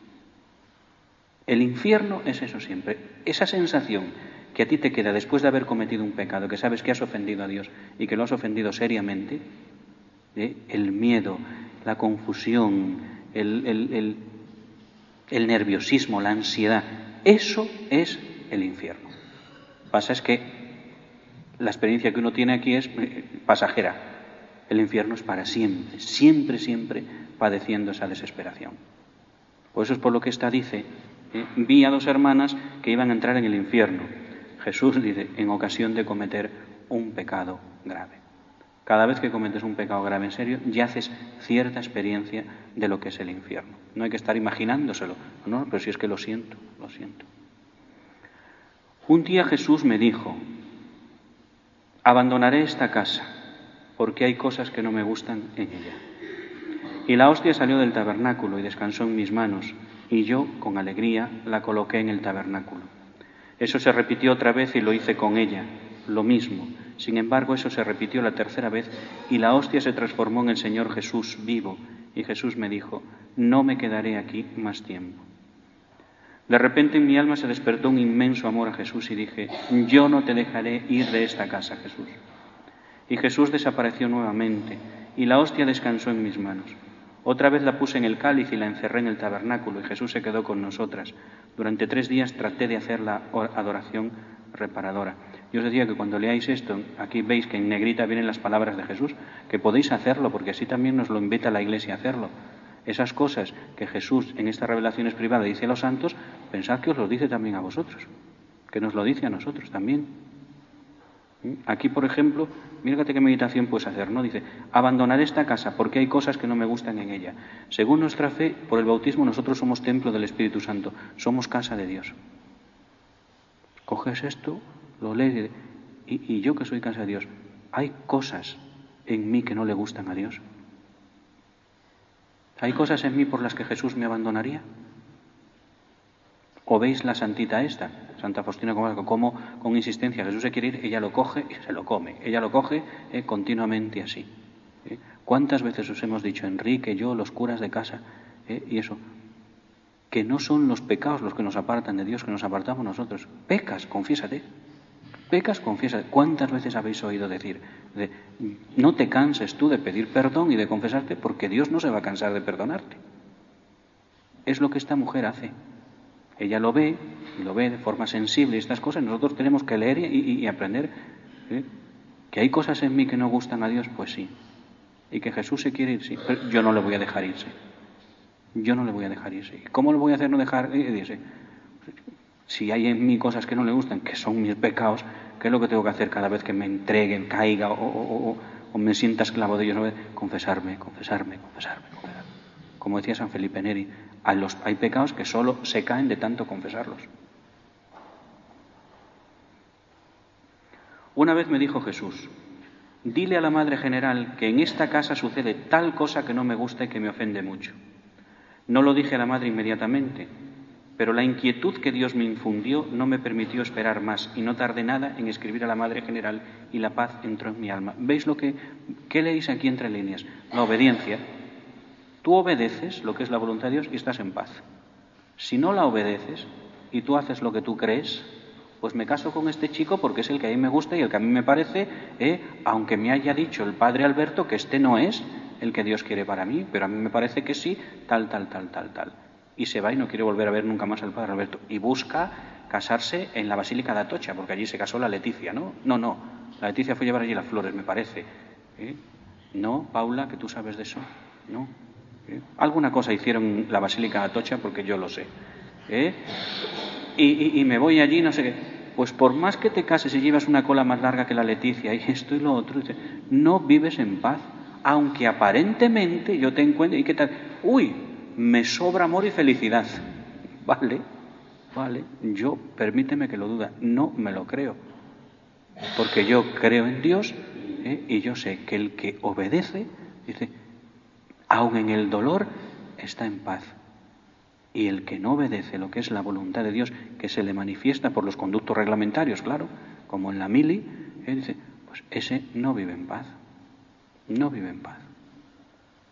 El infierno es eso siempre. Esa sensación que a ti te queda después de haber cometido un pecado, que sabes que has ofendido a Dios y que lo has ofendido seriamente, el miedo, la confusión, el nerviosismo, la ansiedad, eso es el infierno. Pasa es que la experiencia que uno tiene aquí es pasajera. El infierno es para siempre, siempre, siempre padeciendo esa desesperación. Por eso es por lo que esta dice, vi a 2 hermanas que iban a entrar en el infierno. Jesús dice, en ocasión de cometer un pecado grave. Cada vez que cometes un pecado grave en serio, ya haces cierta experiencia de lo que es el infierno. No hay que estar imaginándoselo, no, pero si es que lo siento, lo siento. Un día Jesús me dijo, abandonaré esta casa, porque hay cosas que no me gustan en ella. Y la hostia salió del tabernáculo y descansó en mis manos, y yo, con alegría, la coloqué en el tabernáculo. Eso se repitió otra vez y lo hice con ella, lo mismo. Sin embargo, eso se repitió la tercera vez y la hostia se transformó en el Señor Jesús vivo. Y Jesús me dijo, no me quedaré aquí más tiempo. De repente en mi alma se despertó un inmenso amor a Jesús y dije, yo no te dejaré ir de esta casa, Jesús. Y Jesús desapareció nuevamente y la hostia descansó en mis manos. Otra vez la puse en el cáliz y la encerré en el tabernáculo y Jesús se quedó con nosotras. Durante 3 días traté de hacer la adoración reparadora. Yo os decía que cuando leáis esto, aquí veis que en negrita vienen las palabras de Jesús, que podéis hacerlo, porque así también nos lo invita la Iglesia a hacerlo. Esas cosas que Jesús en estas revelaciones privadas dice a los santos, pensad que os lo dice también a vosotros, que nos lo dice a nosotros también. Aquí, por ejemplo, mírate qué meditación puedes hacer, ¿no? Dice, abandonaré esta casa porque hay cosas que no me gustan en ella. Según nuestra fe, por el bautismo nosotros somos templo del Espíritu Santo, somos casa de Dios. Coges esto, lo lees y yo que soy casa de Dios, ¿hay cosas en mí que no le gustan a Dios? ¿Hay cosas en mí por las que Jesús me abandonaría? ¿O veis la santita esta, Santa Faustina, como con insistencia Jesús se quiere ir, ella lo coge y se lo come, ella lo coge continuamente así? ¿Cuántas veces os hemos dicho, Enrique, yo, los curas de casa, y eso, que no son los pecados los que nos apartan de Dios, que nos apartamos nosotros? Pecas, confiésate. Pecas, confiésate. ¿Cuántas veces habéis oído decir no te canses tú de pedir perdón y de confesarte porque Dios no se va a cansar de perdonarte? Es lo que esta mujer hace. Ella lo ve de forma sensible y estas cosas. Nosotros tenemos que leer y aprender. ¿Que hay cosas en mí que no gustan a Dios? Pues sí. ¿Y que Jesús se quiere ir? Sí. Pero yo no le voy a dejar irse. Yo no le voy a dejar irse. ¿Cómo lo voy a hacer no dejar irse? Si hay en mí cosas que no le gustan, que son mis pecados, ¿qué es lo que tengo que hacer cada vez que me entreguen, caiga o me sienta esclavo de ellos? Confesarme. Como decía San Felipe Neri, hay pecados que solo se caen de tanto confesarlos. Una vez me dijo Jesús, dile a la Madre General que en esta casa sucede tal cosa que no me gusta y que me ofende mucho. No lo dije a la Madre inmediatamente, pero la inquietud que Dios me infundió no me permitió esperar más y no tardé nada en escribir a la Madre General y la paz entró en mi alma. ¿Veis qué leéis aquí entre líneas? La obediencia. Tú obedeces lo que es la voluntad de Dios y estás en paz. Si no la obedeces y tú haces lo que tú crees, pues me caso con este chico porque es el que a mí me gusta y el que a mí me parece, aunque me haya dicho el padre Alberto que este no es el que Dios quiere para mí, pero a mí me parece que sí, tal. Y se va y no quiere volver a ver nunca más al padre Alberto. Y busca casarse en la Basílica de Atocha, porque allí se casó la Leticia, ¿no? No, la Leticia fue llevar allí las flores, me parece. No, Paula, que tú sabes de eso, ¿no? Alguna cosa hicieron en la Basílica de Atocha porque yo lo sé. Y me voy allí, no sé qué. Pues por más que te cases y llevas una cola más larga que la Leticia y esto y lo otro, no vives en paz, aunque aparentemente yo te encuentre. ¿Y qué tal? Uy, me sobra amor y felicidad. Vale, yo, permíteme que lo duda, no me lo creo. Porque yo creo en Dios y yo sé que el que obedece, dice, aun en el dolor, está en paz. Y el que no obedece lo que es la voluntad de Dios, que se le manifiesta por los conductos reglamentarios, claro, como en la mili, dice, pues ese no vive en paz. No vive en paz.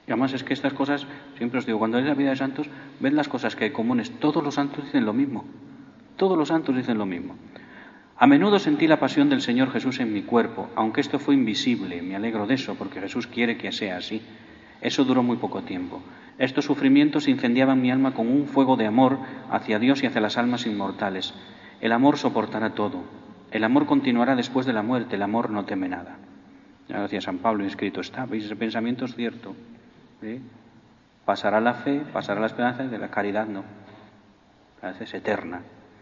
Y además es que estas cosas, siempre os digo, cuando es la vida de santos, ven las cosas que hay comunes. Todos los santos dicen lo mismo. Todos los santos dicen lo mismo. A menudo sentí la pasión del Señor Jesús en mi cuerpo, aunque esto fue invisible. Me alegro de eso, porque Jesús quiere que sea así. Eso duró muy poco tiempo. Estos sufrimientos incendiaban mi alma con un fuego de amor hacia Dios y hacia las almas inmortales. El amor soportará todo. El amor continuará después de la muerte. El amor no teme nada. Ya decía San Pablo, inscrito está. ¿Veis? Ese pensamiento es cierto. ¿Sí? Pasará la fe, pasará la esperanza, y de la caridad no. La caridad es eterna.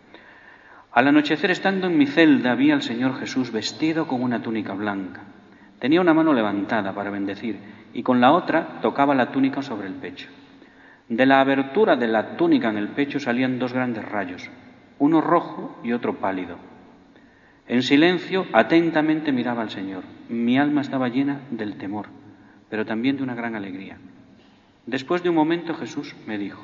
Al anochecer, estando en mi celda, vi al Señor Jesús vestido con una túnica blanca. Tenía una mano levantada para bendecir y con la otra tocaba la túnica sobre el pecho. De la abertura de la túnica en el pecho salían dos grandes rayos, uno rojo y otro pálido. En silencio, atentamente miraba al Señor. Mi alma estaba llena del temor, pero también de una gran alegría. Después de un momento, Jesús me dijo: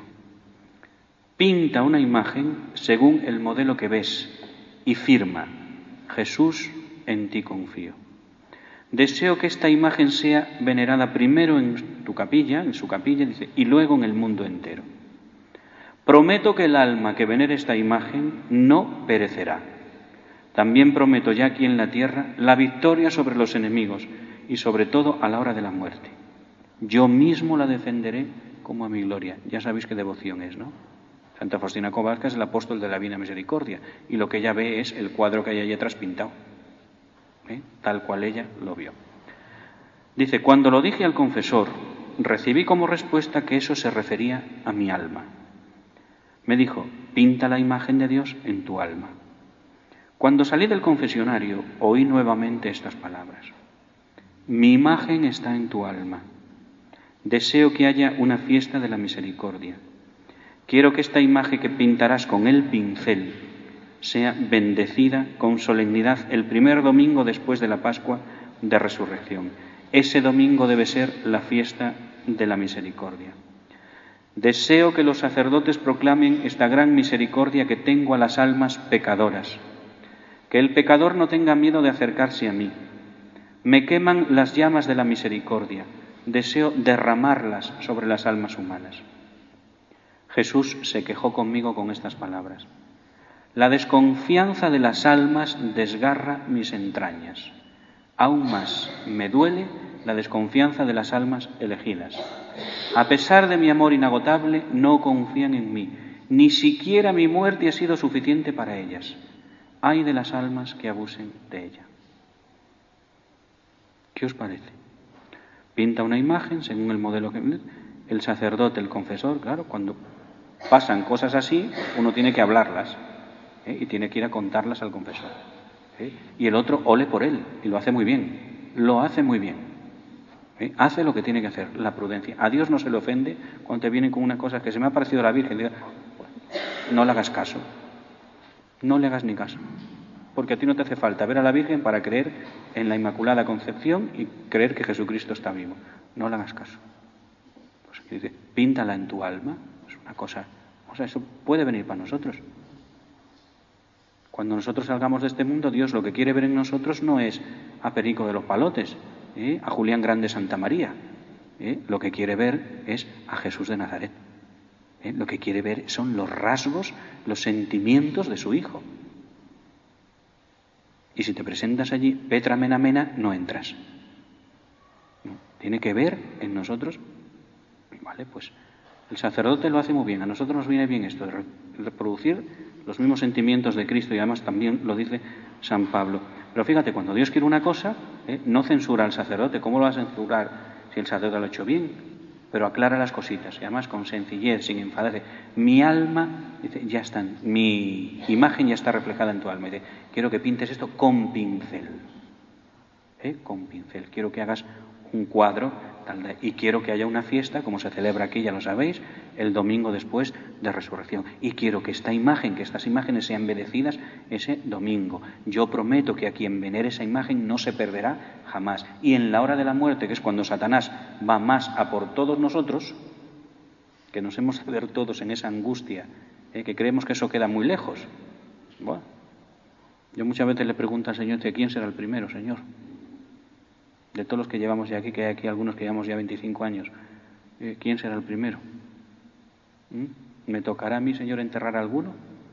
pinta una imagen según el modelo que ves y firma: Jesús, en ti confío. Deseo que esta imagen sea venerada primero en tu capilla, en su capilla, dice, y luego en el mundo entero. Prometo que el alma que venere esta imagen no perecerá. También prometo ya aquí en la tierra la victoria sobre los enemigos y sobre todo a la hora de la muerte. Yo mismo la defenderé como a mi gloria. Ya sabéis qué devoción es, ¿no? Santa Faustina Kowalska es el apóstol de la Divina Misericordia y lo que ella ve es el cuadro que hay allí atrás pintado, tal cual ella lo vio. Dice, cuando lo dije al confesor, recibí como respuesta que eso se refería a mi alma. Me dijo, pinta la imagen de Dios en tu alma. Cuando salí del confesionario, oí nuevamente estas palabras: mi imagen está en tu alma. Deseo que haya una fiesta de la misericordia. Quiero que esta imagen que pintarás con el pincel sea bendecida con solemnidad el primer domingo después de la Pascua de Resurrección. Ese domingo debe ser la fiesta de la misericordia. Deseo que los sacerdotes proclamen esta gran misericordia que tengo a las almas pecadoras. Que el pecador no tenga miedo de acercarse a mí. Me queman las llamas de la misericordia. Deseo derramarlas sobre las almas humanas. Jesús se quejó conmigo con estas palabras: la desconfianza de las almas desgarra mis entrañas. Aún más me duele la desconfianza de las almas elegidas. A pesar de mi amor inagotable, no confían en mí. Ni siquiera mi muerte ha sido suficiente para ellas. Ay de las almas que abusen de ella. ¿Qué os parece? Pinta una imagen según el modelo que el sacerdote, el confesor, claro, cuando pasan cosas así, uno tiene que hablarlas, y tiene que ir a contarlas al confesor. Y el otro ole por él, y lo hace muy bien, lo hace muy bien. Hace lo que tiene que hacer, la prudencia. A Dios no se le ofende cuando te vienen con una cosa que se me ha parecido la Virgen. Diga, no le hagas caso, no le hagas ni caso, porque a ti no te hace falta ver a la Virgen para creer en la Inmaculada Concepción y creer que Jesucristo está vivo. No le hagas caso. Pues dice, píntala en tu alma. Es una cosa, o sea, eso puede venir para nosotros. Cuando nosotros salgamos de este mundo, Dios lo que quiere ver en nosotros no es a Perico de los Palotes, a Julián Grande Santa María. Lo que quiere ver es a Jesús de Nazaret. Lo que quiere ver son los rasgos, los sentimientos de su Hijo. Y si te presentas allí, Petra mena mena, no entras. No, tiene que ver en nosotros. Vale, pues el sacerdote lo hace muy bien. A nosotros nos viene bien esto, de reproducir los mismos sentimientos de Cristo, y además también lo dice San Pablo. Pero fíjate, cuando Dios quiere una cosa, no censura al sacerdote. ¿Cómo lo va a censurar si el sacerdote lo ha hecho bien? Pero aclara las cositas, y además con sencillez, sin enfadarse. Mi alma, dice, ya está, mi imagen ya está reflejada en tu alma. Dice, quiero que pintes esto con pincel. Con pincel. Quiero que hagas un cuadro y quiero que haya una fiesta, como se celebra aquí, ya lo sabéis, el domingo después de Resurrección. Y quiero que esta imagen, que estas imágenes sean bendecidas ese domingo. Yo prometo que a quien venere esa imagen no se perderá jamás. Y en la hora de la muerte, que es cuando Satanás va más a por todos nosotros, que nos hemos de ver todos en esa angustia, que creemos que eso queda muy lejos. Bueno, yo muchas veces le pregunto al Señor, ¿quién será el primero, Señor? De todos los que llevamos ya aquí, que hay aquí algunos que llevamos ya 25 años, ¿quién será el primero? ¿Me tocará a mí, Señor, enterrar a alguno?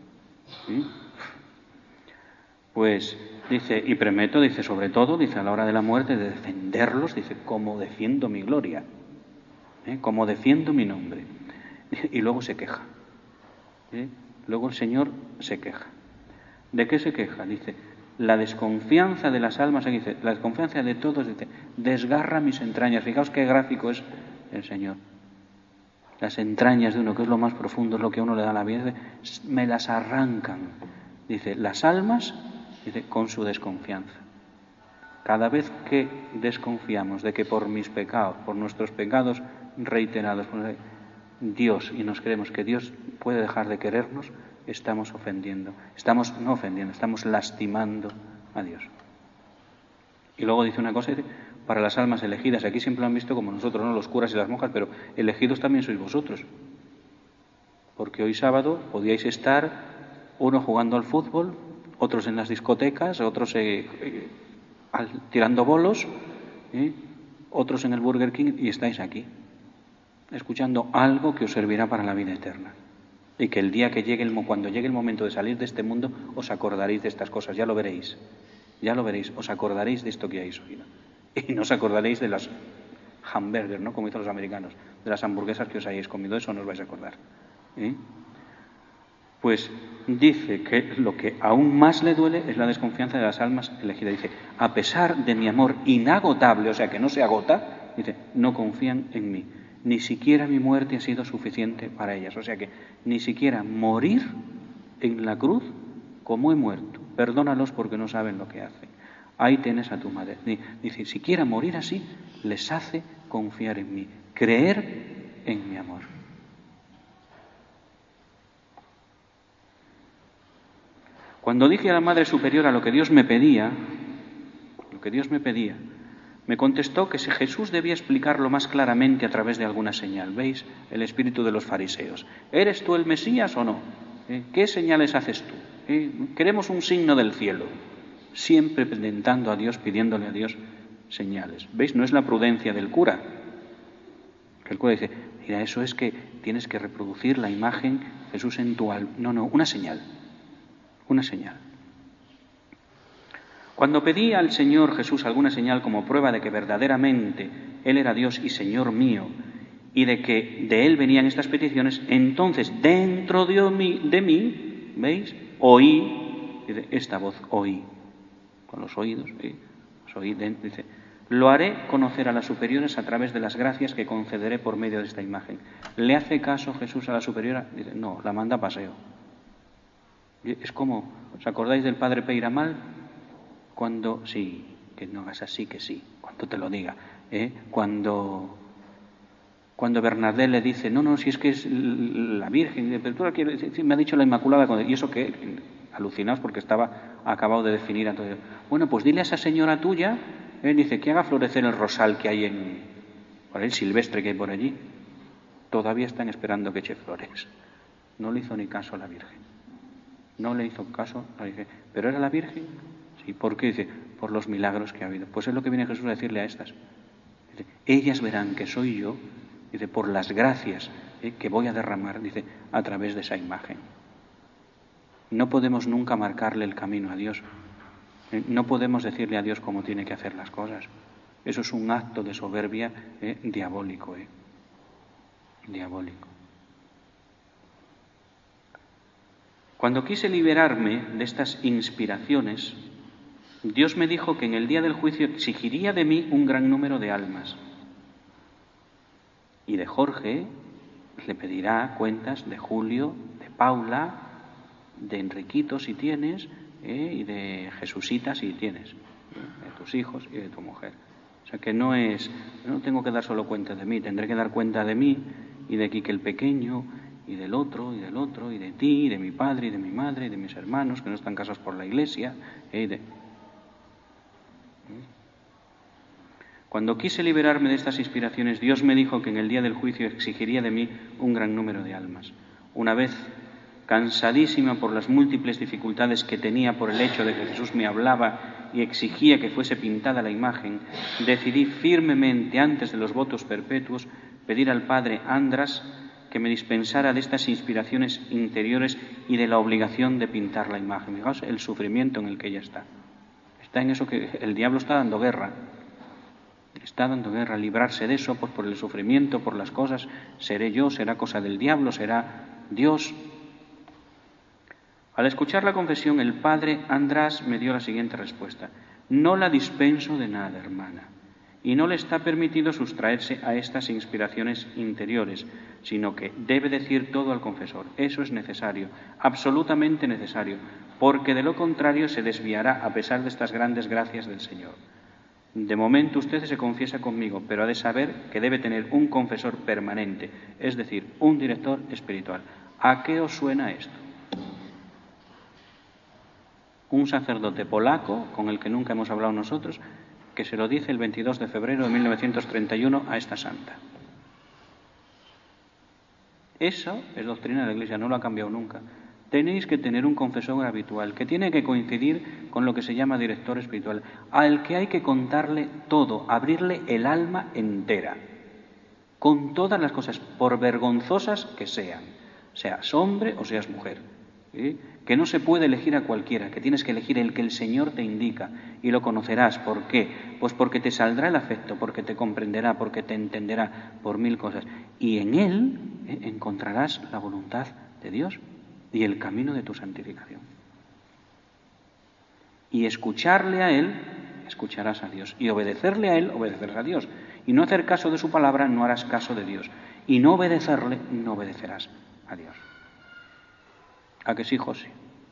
Pues dice, y prometo, dice, sobre todo, dice, a la hora de la muerte, de defenderlos, dice, como defiendo mi gloria, como defiendo mi nombre. Y luego se queja. Luego el Señor se queja. ¿De qué se queja? Dice, la desconfianza de las almas, aquí dice, la desconfianza de todos, dice, desgarra mis entrañas. Fijaos qué gráfico es el Señor. Las entrañas de uno, que es lo más profundo, es lo que a uno le da la vida, me las arrancan. Dice, las almas, dice, con su desconfianza. Cada vez que desconfiamos de que por mis pecados, por nuestros pecados reiterados, Dios, y nos creemos que Dios puede dejar de querernos, estamos ofendiendo. Estamos lastimando a Dios. Y luego dice una cosa, dice, para las almas elegidas, aquí siempre lo han visto como nosotros, ¿no? Los curas y las monjas, pero elegidos también sois vosotros. Porque hoy sábado podíais estar uno jugando al fútbol, otros en las discotecas, otros tirando bolos, otros en el Burger King, y estáis aquí, escuchando algo que os servirá para la vida eterna. Y que el día que llegue cuando llegue el momento de salir de este mundo, os acordaréis de estas cosas, ya lo veréis, os acordaréis de esto que habéis oído. Y no os acordaréis de las hamburguesas, ¿no? Como dicen los americanos, de las hamburguesas que os hayáis comido, eso no os vais a acordar. Pues dice que lo que aún más le duele es la desconfianza de las almas elegidas. Dice, a pesar de mi amor inagotable, o sea que no se agota, dice, no confían en mí. Ni siquiera mi muerte ha sido suficiente para ellas. O sea que ni siquiera morir en la cruz como he muerto. Perdónalos porque no saben lo que hacen. Ahí tienes a tu madre. Dice, siquiera morir así les hace confiar en mí, creer en mi amor. Cuando dije a la Madre Superiora lo que Dios me pedía, me contestó que si Jesús debía explicarlo más claramente a través de alguna señal. ¿Veis? El espíritu de los fariseos. ¿Eres tú el Mesías o no? ¿Qué señales haces tú? Queremos un signo del cielo. Siempre tentando a Dios, pidiéndole a Dios señales. ¿Veis? No es la prudencia del cura. El cura dice, mira, eso es que tienes que reproducir la imagen Jesús en tu alma. No, una señal. Una señal. Cuando pedí al Señor Jesús alguna señal como prueba de que verdaderamente Él era Dios y Señor mío, y de que de Él venían estas peticiones, entonces dentro de mí, ¿veis? Oí, dice, esta voz oí, con los oídos, oí, dice, lo haré conocer a las superiores a través de las gracias que concederé por medio de esta imagen. ¿Le hace caso Jesús a la superiora? Dice, no, la manda a paseo. Es como, ¿os acordáis del padre Peiramal? Cuando, sí, que no hagas así, que sí, cuando te lo diga. Cuando Bernadette le dice, no, si es que es la Virgen, pero tú quieres decir, me ha dicho la Inmaculada, y eso que, alucinaos porque estaba acabado de definir a todo. Bueno, pues dile a esa señora tuya, dice, que haga florecer el rosal que hay por el silvestre que hay por allí. Todavía están esperando que eche flores. No le hizo ni caso a la Virgen. No le hizo caso a la Virgen. ¿Pero era la Virgen? Sí. ¿Por qué? Dice, por los milagros que ha habido. Pues es lo que viene Jesús a decirle a estas. Dice, ellas verán que soy yo, dice, por las gracias que voy a derramar, dice, a través de esa imagen. No podemos nunca marcarle el camino a Dios. No podemos decirle a Dios cómo tiene que hacer las cosas. Eso es un acto de soberbia diabólico. Diabólico. Cuando quise liberarme de estas inspiraciones, Dios me dijo que en el día del juicio exigiría de mí un gran número de almas. Y de Jorge le pedirá cuentas de Julio, de Paula, de Enriquito si tienes, y de Jesusita si tienes, de tus hijos y de tu mujer. O sea que no tengo que dar solo cuenta de mí, tendré que dar cuenta de mí y de Quique el pequeño, y del otro, y de ti, y de mi padre, y de mi madre, y de mis hermanos que no están casados por la iglesia. Cuando quise liberarme de estas inspiraciones, Dios me dijo que en el día del juicio exigiría de mí un gran número de almas. Una vez, cansadísima por las múltiples dificultades que tenía por el hecho de que Jesús me hablaba y exigía que fuese pintada la imagen, decidí firmemente, antes de los votos perpetuos, pedir al Padre András que me dispensara de estas inspiraciones interiores y de la obligación de pintar la imagen. Fijaos el sufrimiento en el que ella está. Está en eso que el diablo está dando guerra. Está dando guerra, librarse de eso, pues por el sufrimiento, por las cosas. ¿Seré yo? ¿Será cosa del diablo? ¿Será Dios? Al escuchar la confesión, el padre András me dio la siguiente respuesta: no la dispenso de nada, hermana, y no le está permitido sustraerse a estas inspiraciones interiores, sino que debe decir todo al confesor. Eso es necesario, absolutamente necesario, porque de lo contrario se desviará a pesar de estas grandes gracias del Señor. De momento usted se confiesa conmigo, pero ha de saber que debe tener un confesor permanente, es decir, un director espiritual. ¿A qué os suena esto? Un sacerdote polaco, con el que nunca hemos hablado nosotros, que se lo dice el 22 de febrero de 1931 a esta santa. Eso es doctrina de la Iglesia, no lo ha cambiado nunca. Tenéis que tener un confesor habitual, que tiene que coincidir con lo que se llama director espiritual, al que hay que contarle todo, abrirle el alma entera, con todas las cosas, por vergonzosas que sean, seas hombre o seas mujer, ¿sí? Que no se puede elegir a cualquiera, que tienes que elegir el que el Señor te indica, y lo conocerás. ¿Por qué? Pues porque te saldrá el afecto, porque te comprenderá, porque te entenderá, por mil cosas, y en él encontrarás la voluntad de Dios y el camino de tu santificación. Y escucharle a Él, escucharás a Dios. Y obedecerle a Él, obedecerás a Dios. Y no hacer caso de su palabra, no harás caso de Dios. Y no obedecerle, no obedecerás a Dios. ¿A que sí, José?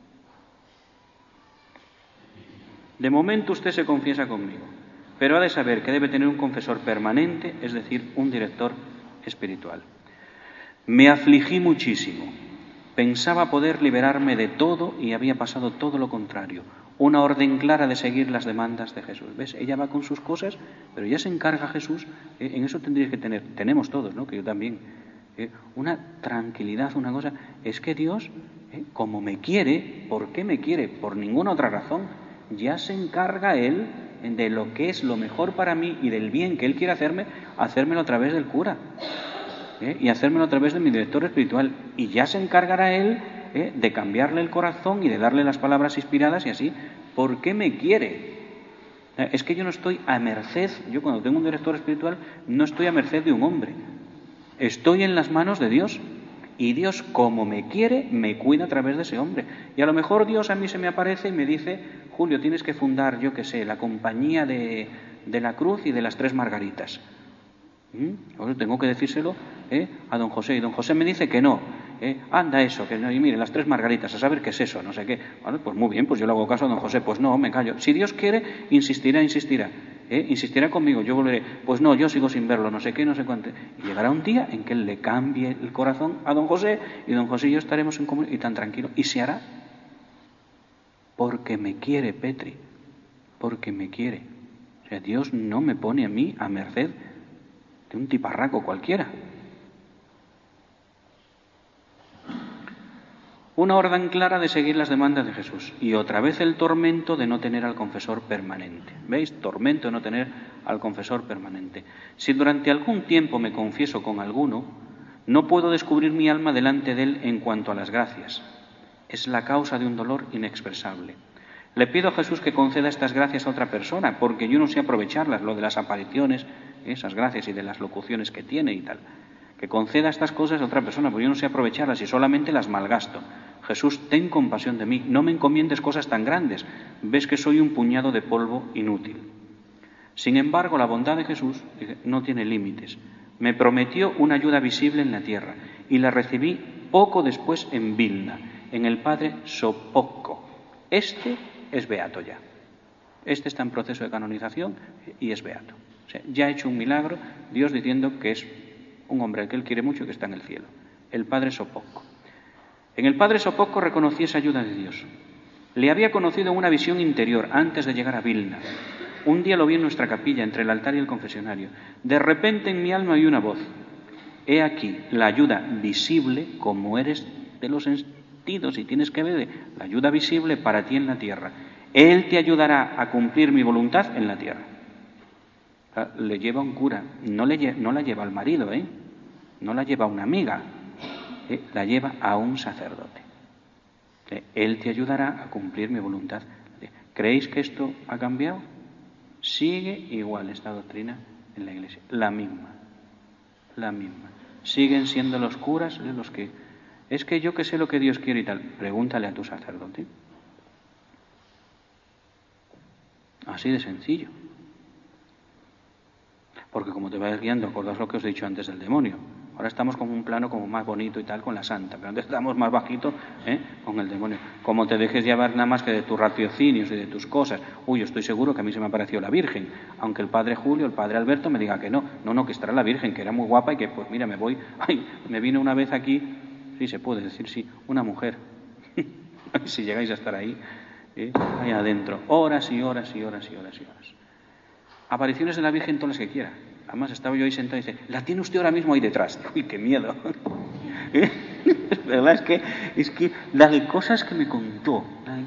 De momento usted se confiesa conmigo, pero ha de saber que debe tener un confesor permanente, es decir, un director espiritual. Me afligí muchísimo. Pensaba poder liberarme de todo y había pasado todo lo contrario. Una orden clara de seguir las demandas de Jesús. ¿Ves? Ella va con sus cosas, pero ya se encarga Jesús. En eso tendríais que tener, tenemos todos, ¿no? Que yo también. Una tranquilidad, una cosa. Es que Dios, como me quiere, ¿por qué me quiere? Por ninguna otra razón. Ya se encarga Él de lo que es lo mejor para mí y del bien que Él quiere hacerme, hacérmelo a través del cura. Y hacérmelo a través de mi director espiritual, y ya se encargará Él de cambiarle el corazón y de darle las palabras inspiradas y así. ¿Por qué me quiere? Es que yo no estoy a merced, yo cuando tengo un director espiritual no estoy a merced de un hombre, estoy en las manos de Dios, y Dios, como me quiere, me cuida a través de ese hombre. Y a lo mejor Dios a mí se me aparece y me dice: Julio, tienes que fundar, yo qué sé, la compañía de la Cruz y de las Tres Margaritas. Pues tengo que decírselo a don José, y don José me dice que no. Anda eso, que no, y mire, las Tres Margaritas, a saber qué es eso, no sé qué. Bueno, pues muy bien, pues yo le hago caso a don José, pues no, me callo. Si Dios quiere, insistirá, insistirá conmigo, yo volveré, pues no, yo sigo sin verlo, no sé qué, no sé cuánto. Y llegará un día en que él le cambie el corazón a don José, y don José y yo estaremos en comunión, y tan tranquilo, y se hará. Porque me quiere, Petri, porque me quiere. O sea, Dios no me pone a mí a merced de un tiparraco cualquiera. Una orden clara de seguir las demandas de Jesús, y otra vez el tormento de no tener al confesor permanente. ¿Veis? Tormento de no tener al confesor permanente. Si durante algún tiempo me confieso con alguno, no puedo descubrir mi alma delante de él en cuanto a las gracias. Es la causa de un dolor inexpresable. Le pido a Jesús que conceda estas gracias a otra persona, porque yo no sé aprovecharlas, lo de las apariciones, esas gracias y de las locuciones que tiene y tal. Que conceda estas cosas a otra persona, porque yo no sé aprovecharlas y solamente las malgasto. Jesús, ten compasión de mí, no me encomiendes cosas tan grandes, ves que soy un puñado de polvo inútil. Sin embargo, la bondad de Jesús no tiene límites. Me prometió una ayuda visible en la tierra y la recibí poco después en Vilna, en el padre Sopocko. Este es beato ya. Este está en proceso de canonización y es beato. O sea, ya ha hecho un milagro, Dios diciendo que es un hombre al que él quiere mucho y que está en el cielo. El padre Sopocko. En el padre Sopocko reconocí esa ayuda de Dios. Le había conocido en una visión interior antes de llegar a Vilna. Un día lo vi en nuestra capilla, entre el altar y el confesionario. De repente en mi alma oí una voz. He aquí la ayuda visible, como eres de los sentidos y tienes que ver la ayuda visible para ti en la tierra. Él te ayudará a cumplir mi voluntad en la tierra. Le lleva un cura, no la lleva al marido, no la lleva a una amiga, la lleva a un sacerdote. Él te ayudará a cumplir mi voluntad. ¿Creéis que esto ha cambiado? Sigue igual esta doctrina en la Iglesia, la misma. Siguen siendo los curas los que... Es que yo que sé lo que Dios quiere y tal. Pregúntale a tu sacerdote. Así de sencillo. Porque como te vayas guiando, acordaos lo que os he dicho antes del demonio. Ahora estamos como un plano como más bonito y tal con la santa, pero antes estamos más bajito con el demonio. Como te dejes llevar nada más que de tus raciocinios y de tus cosas. Uy, yo estoy seguro que a mí se me apareció la Virgen, aunque el padre Julio, el padre Alberto me diga que no, que estará la Virgen, que era muy guapa y que pues mira, me vino una vez aquí, sí se puede decir, sí, una mujer. Si llegáis a estar ahí adentro, horas y horas y horas y horas y horas. Apariciones de la Virgen todas las que quiera. Además estaba yo ahí sentado y dice, la tiene usted ahora mismo ahí detrás. Uy, qué miedo. ¿Verdad? Es que la de cosas que me contó.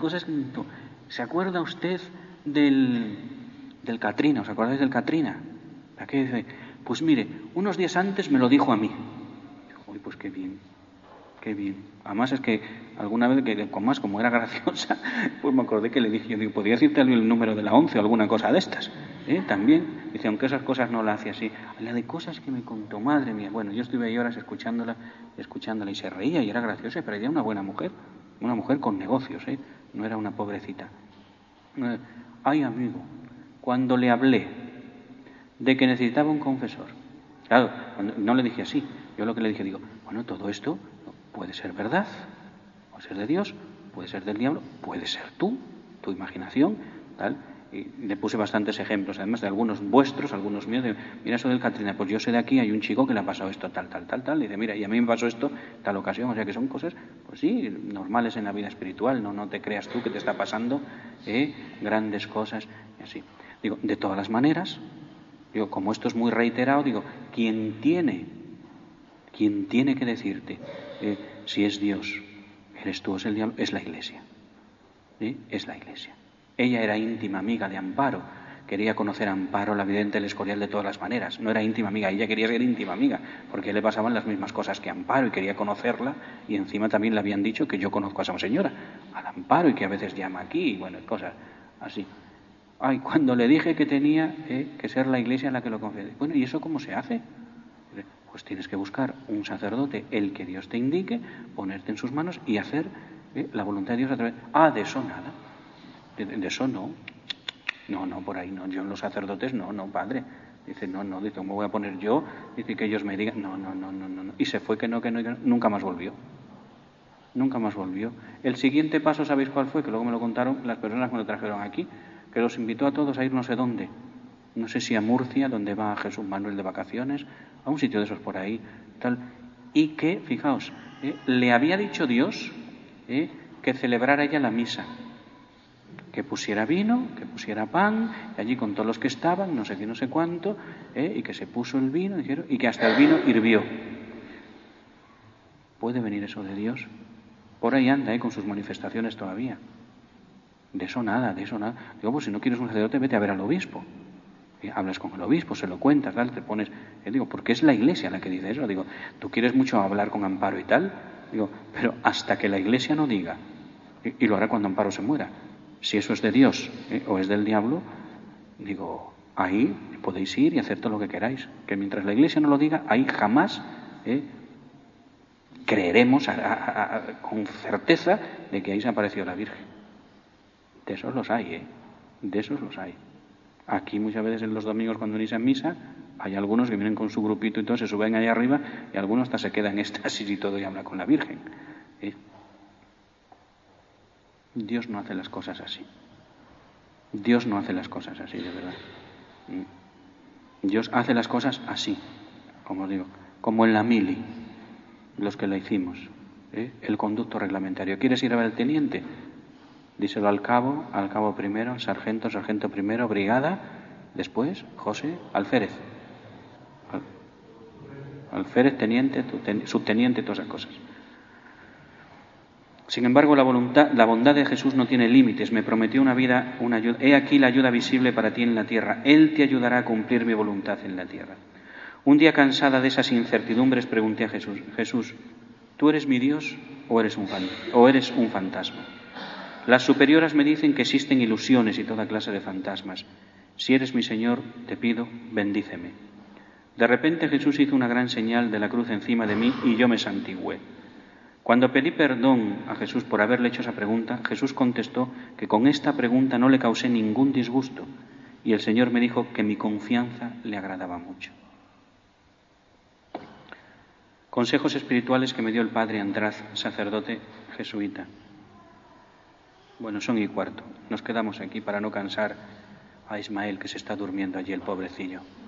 ¿Se acuerda usted del Katrina? ¿Os acordáis del Katrina? Aquí dice, pues mire, unos días antes me lo dijo a mí. Uy, pues qué bien. Además es que alguna vez, como era graciosa, pues me acordé que le dije, yo digo, ¿podría decirte el número de la 11 o alguna cosa de estas? También, dice, aunque esas cosas no la hace así. La de cosas que me contó, madre mía. Bueno, yo estuve ahí horas escuchándola y se reía y era graciosa, pero ella era una buena mujer, una mujer con negocios, no era una pobrecita. Ay, amigo, cuando le hablé de que necesitaba un confesor, claro, no le dije así, yo lo que le dije, digo, bueno, todo esto puede ser verdad, puede ser de Dios, puede ser del diablo, puede ser tu imaginación, tal. Y le puse bastantes ejemplos, además de algunos vuestros, algunos míos, de, mira eso del Katrina, pues yo sé de aquí, hay un chico que le ha pasado esto, tal, y dice, mira, y a mí me pasó esto, tal ocasión, o sea que son cosas, pues sí, normales en la vida espiritual, no te creas tú que te está pasando grandes cosas, y así. Digo, de todas las maneras, digo, como esto es muy reiterado, digo, quien tiene que decirte si es Dios, eres tú o es el diablo, es la Iglesia. Es la Iglesia. Ella era íntima amiga de Amparo, quería conocer a Amparo, la vidente, el Escorial, de todas las maneras. No era íntima amiga, ella quería ser íntima amiga, porque le pasaban las mismas cosas que a Amparo y quería conocerla, y encima también le habían dicho que yo conozco a esa señora, a Amparo, y que a veces llama aquí, y bueno, cosas así. Ay, cuando le dije que tenía que ser la Iglesia la que lo concede. Bueno, ¿y eso cómo se hace? Pues tienes que buscar un sacerdote, el que Dios te indique, ponerte en sus manos y hacer la voluntad de Dios a través... de eso nada. De eso no. No, por ahí no. Yo en los sacerdotes no, padre. Dice, dice, ¿cómo voy a poner yo? Dice que ellos me digan, no. Y se fue que no, nunca más volvió. El siguiente paso, ¿sabéis cuál fue? Que luego me lo contaron las personas que me lo trajeron aquí, que los invitó a todos a ir no sé dónde. No sé si a Murcia, donde va Jesús Manuel de vacaciones, a un sitio de esos por ahí, tal. Y que, fijaos, le había dicho Dios que celebrara ella la misa, que pusiera vino, que pusiera pan, y allí con todos los que estaban, no sé qué, no sé cuánto, y que se puso el vino, y que hasta el vino hirvió. ¿Puede venir eso de Dios? Por ahí anda, con sus manifestaciones todavía. De eso nada. Digo, pues si no quieres un sacerdote, vete a ver al obispo. Hablas con el obispo, se lo cuentas, tal, te pones... digo, porque es la Iglesia la que dice eso. Digo, tú quieres mucho hablar con Amparo y tal, digo, pero hasta que la Iglesia no diga, y lo hará cuando Amparo se muera, si eso es de Dios o es del diablo, digo, ahí podéis ir y hacer todo lo que queráis, que mientras la Iglesia no lo diga, ahí jamás creeremos con certeza de que ahí se ha aparecido la Virgen. De esos los hay, de esos los hay. Aquí muchas veces en los domingos cuando venís a misa hay algunos que vienen con su grupito y todo, se suben ahí arriba y algunos hasta se quedan en éxtasis y todo y hablan con la Virgen. Dios no hace las cosas así. Dios no hace las cosas así, de verdad. Dios hace las cosas así, como os digo, como en la mili, los que la hicimos. El conducto reglamentario. ¿Quieres ir a ver al teniente? Díselo al cabo primero, al sargento primero, brigada, después, José, alférez. Alférez, teniente, subteniente, todas esas cosas. Sin embargo, la bondad de Jesús no tiene límites. Me prometió una ayuda. He aquí la ayuda visible para ti en la tierra. Él te ayudará a cumplir mi voluntad en la tierra. Un día, cansada de esas incertidumbres, pregunté a Jesús: Jesús, ¿tú eres mi Dios o eres un fantasma? Las superioras me dicen que existen ilusiones y toda clase de fantasmas. Si eres mi Señor, te pido, bendíceme. De repente Jesús hizo una gran señal de la cruz encima de mí y yo me santigué. Cuando pedí perdón a Jesús por haberle hecho esa pregunta, Jesús contestó que con esta pregunta no le causé ningún disgusto y el Señor me dijo que mi confianza le agradaba mucho. Consejos espirituales que me dio el padre András, sacerdote jesuita. Bueno, son 1:15. Nos quedamos aquí para no cansar a Ismael, que se está durmiendo allí, el pobrecillo.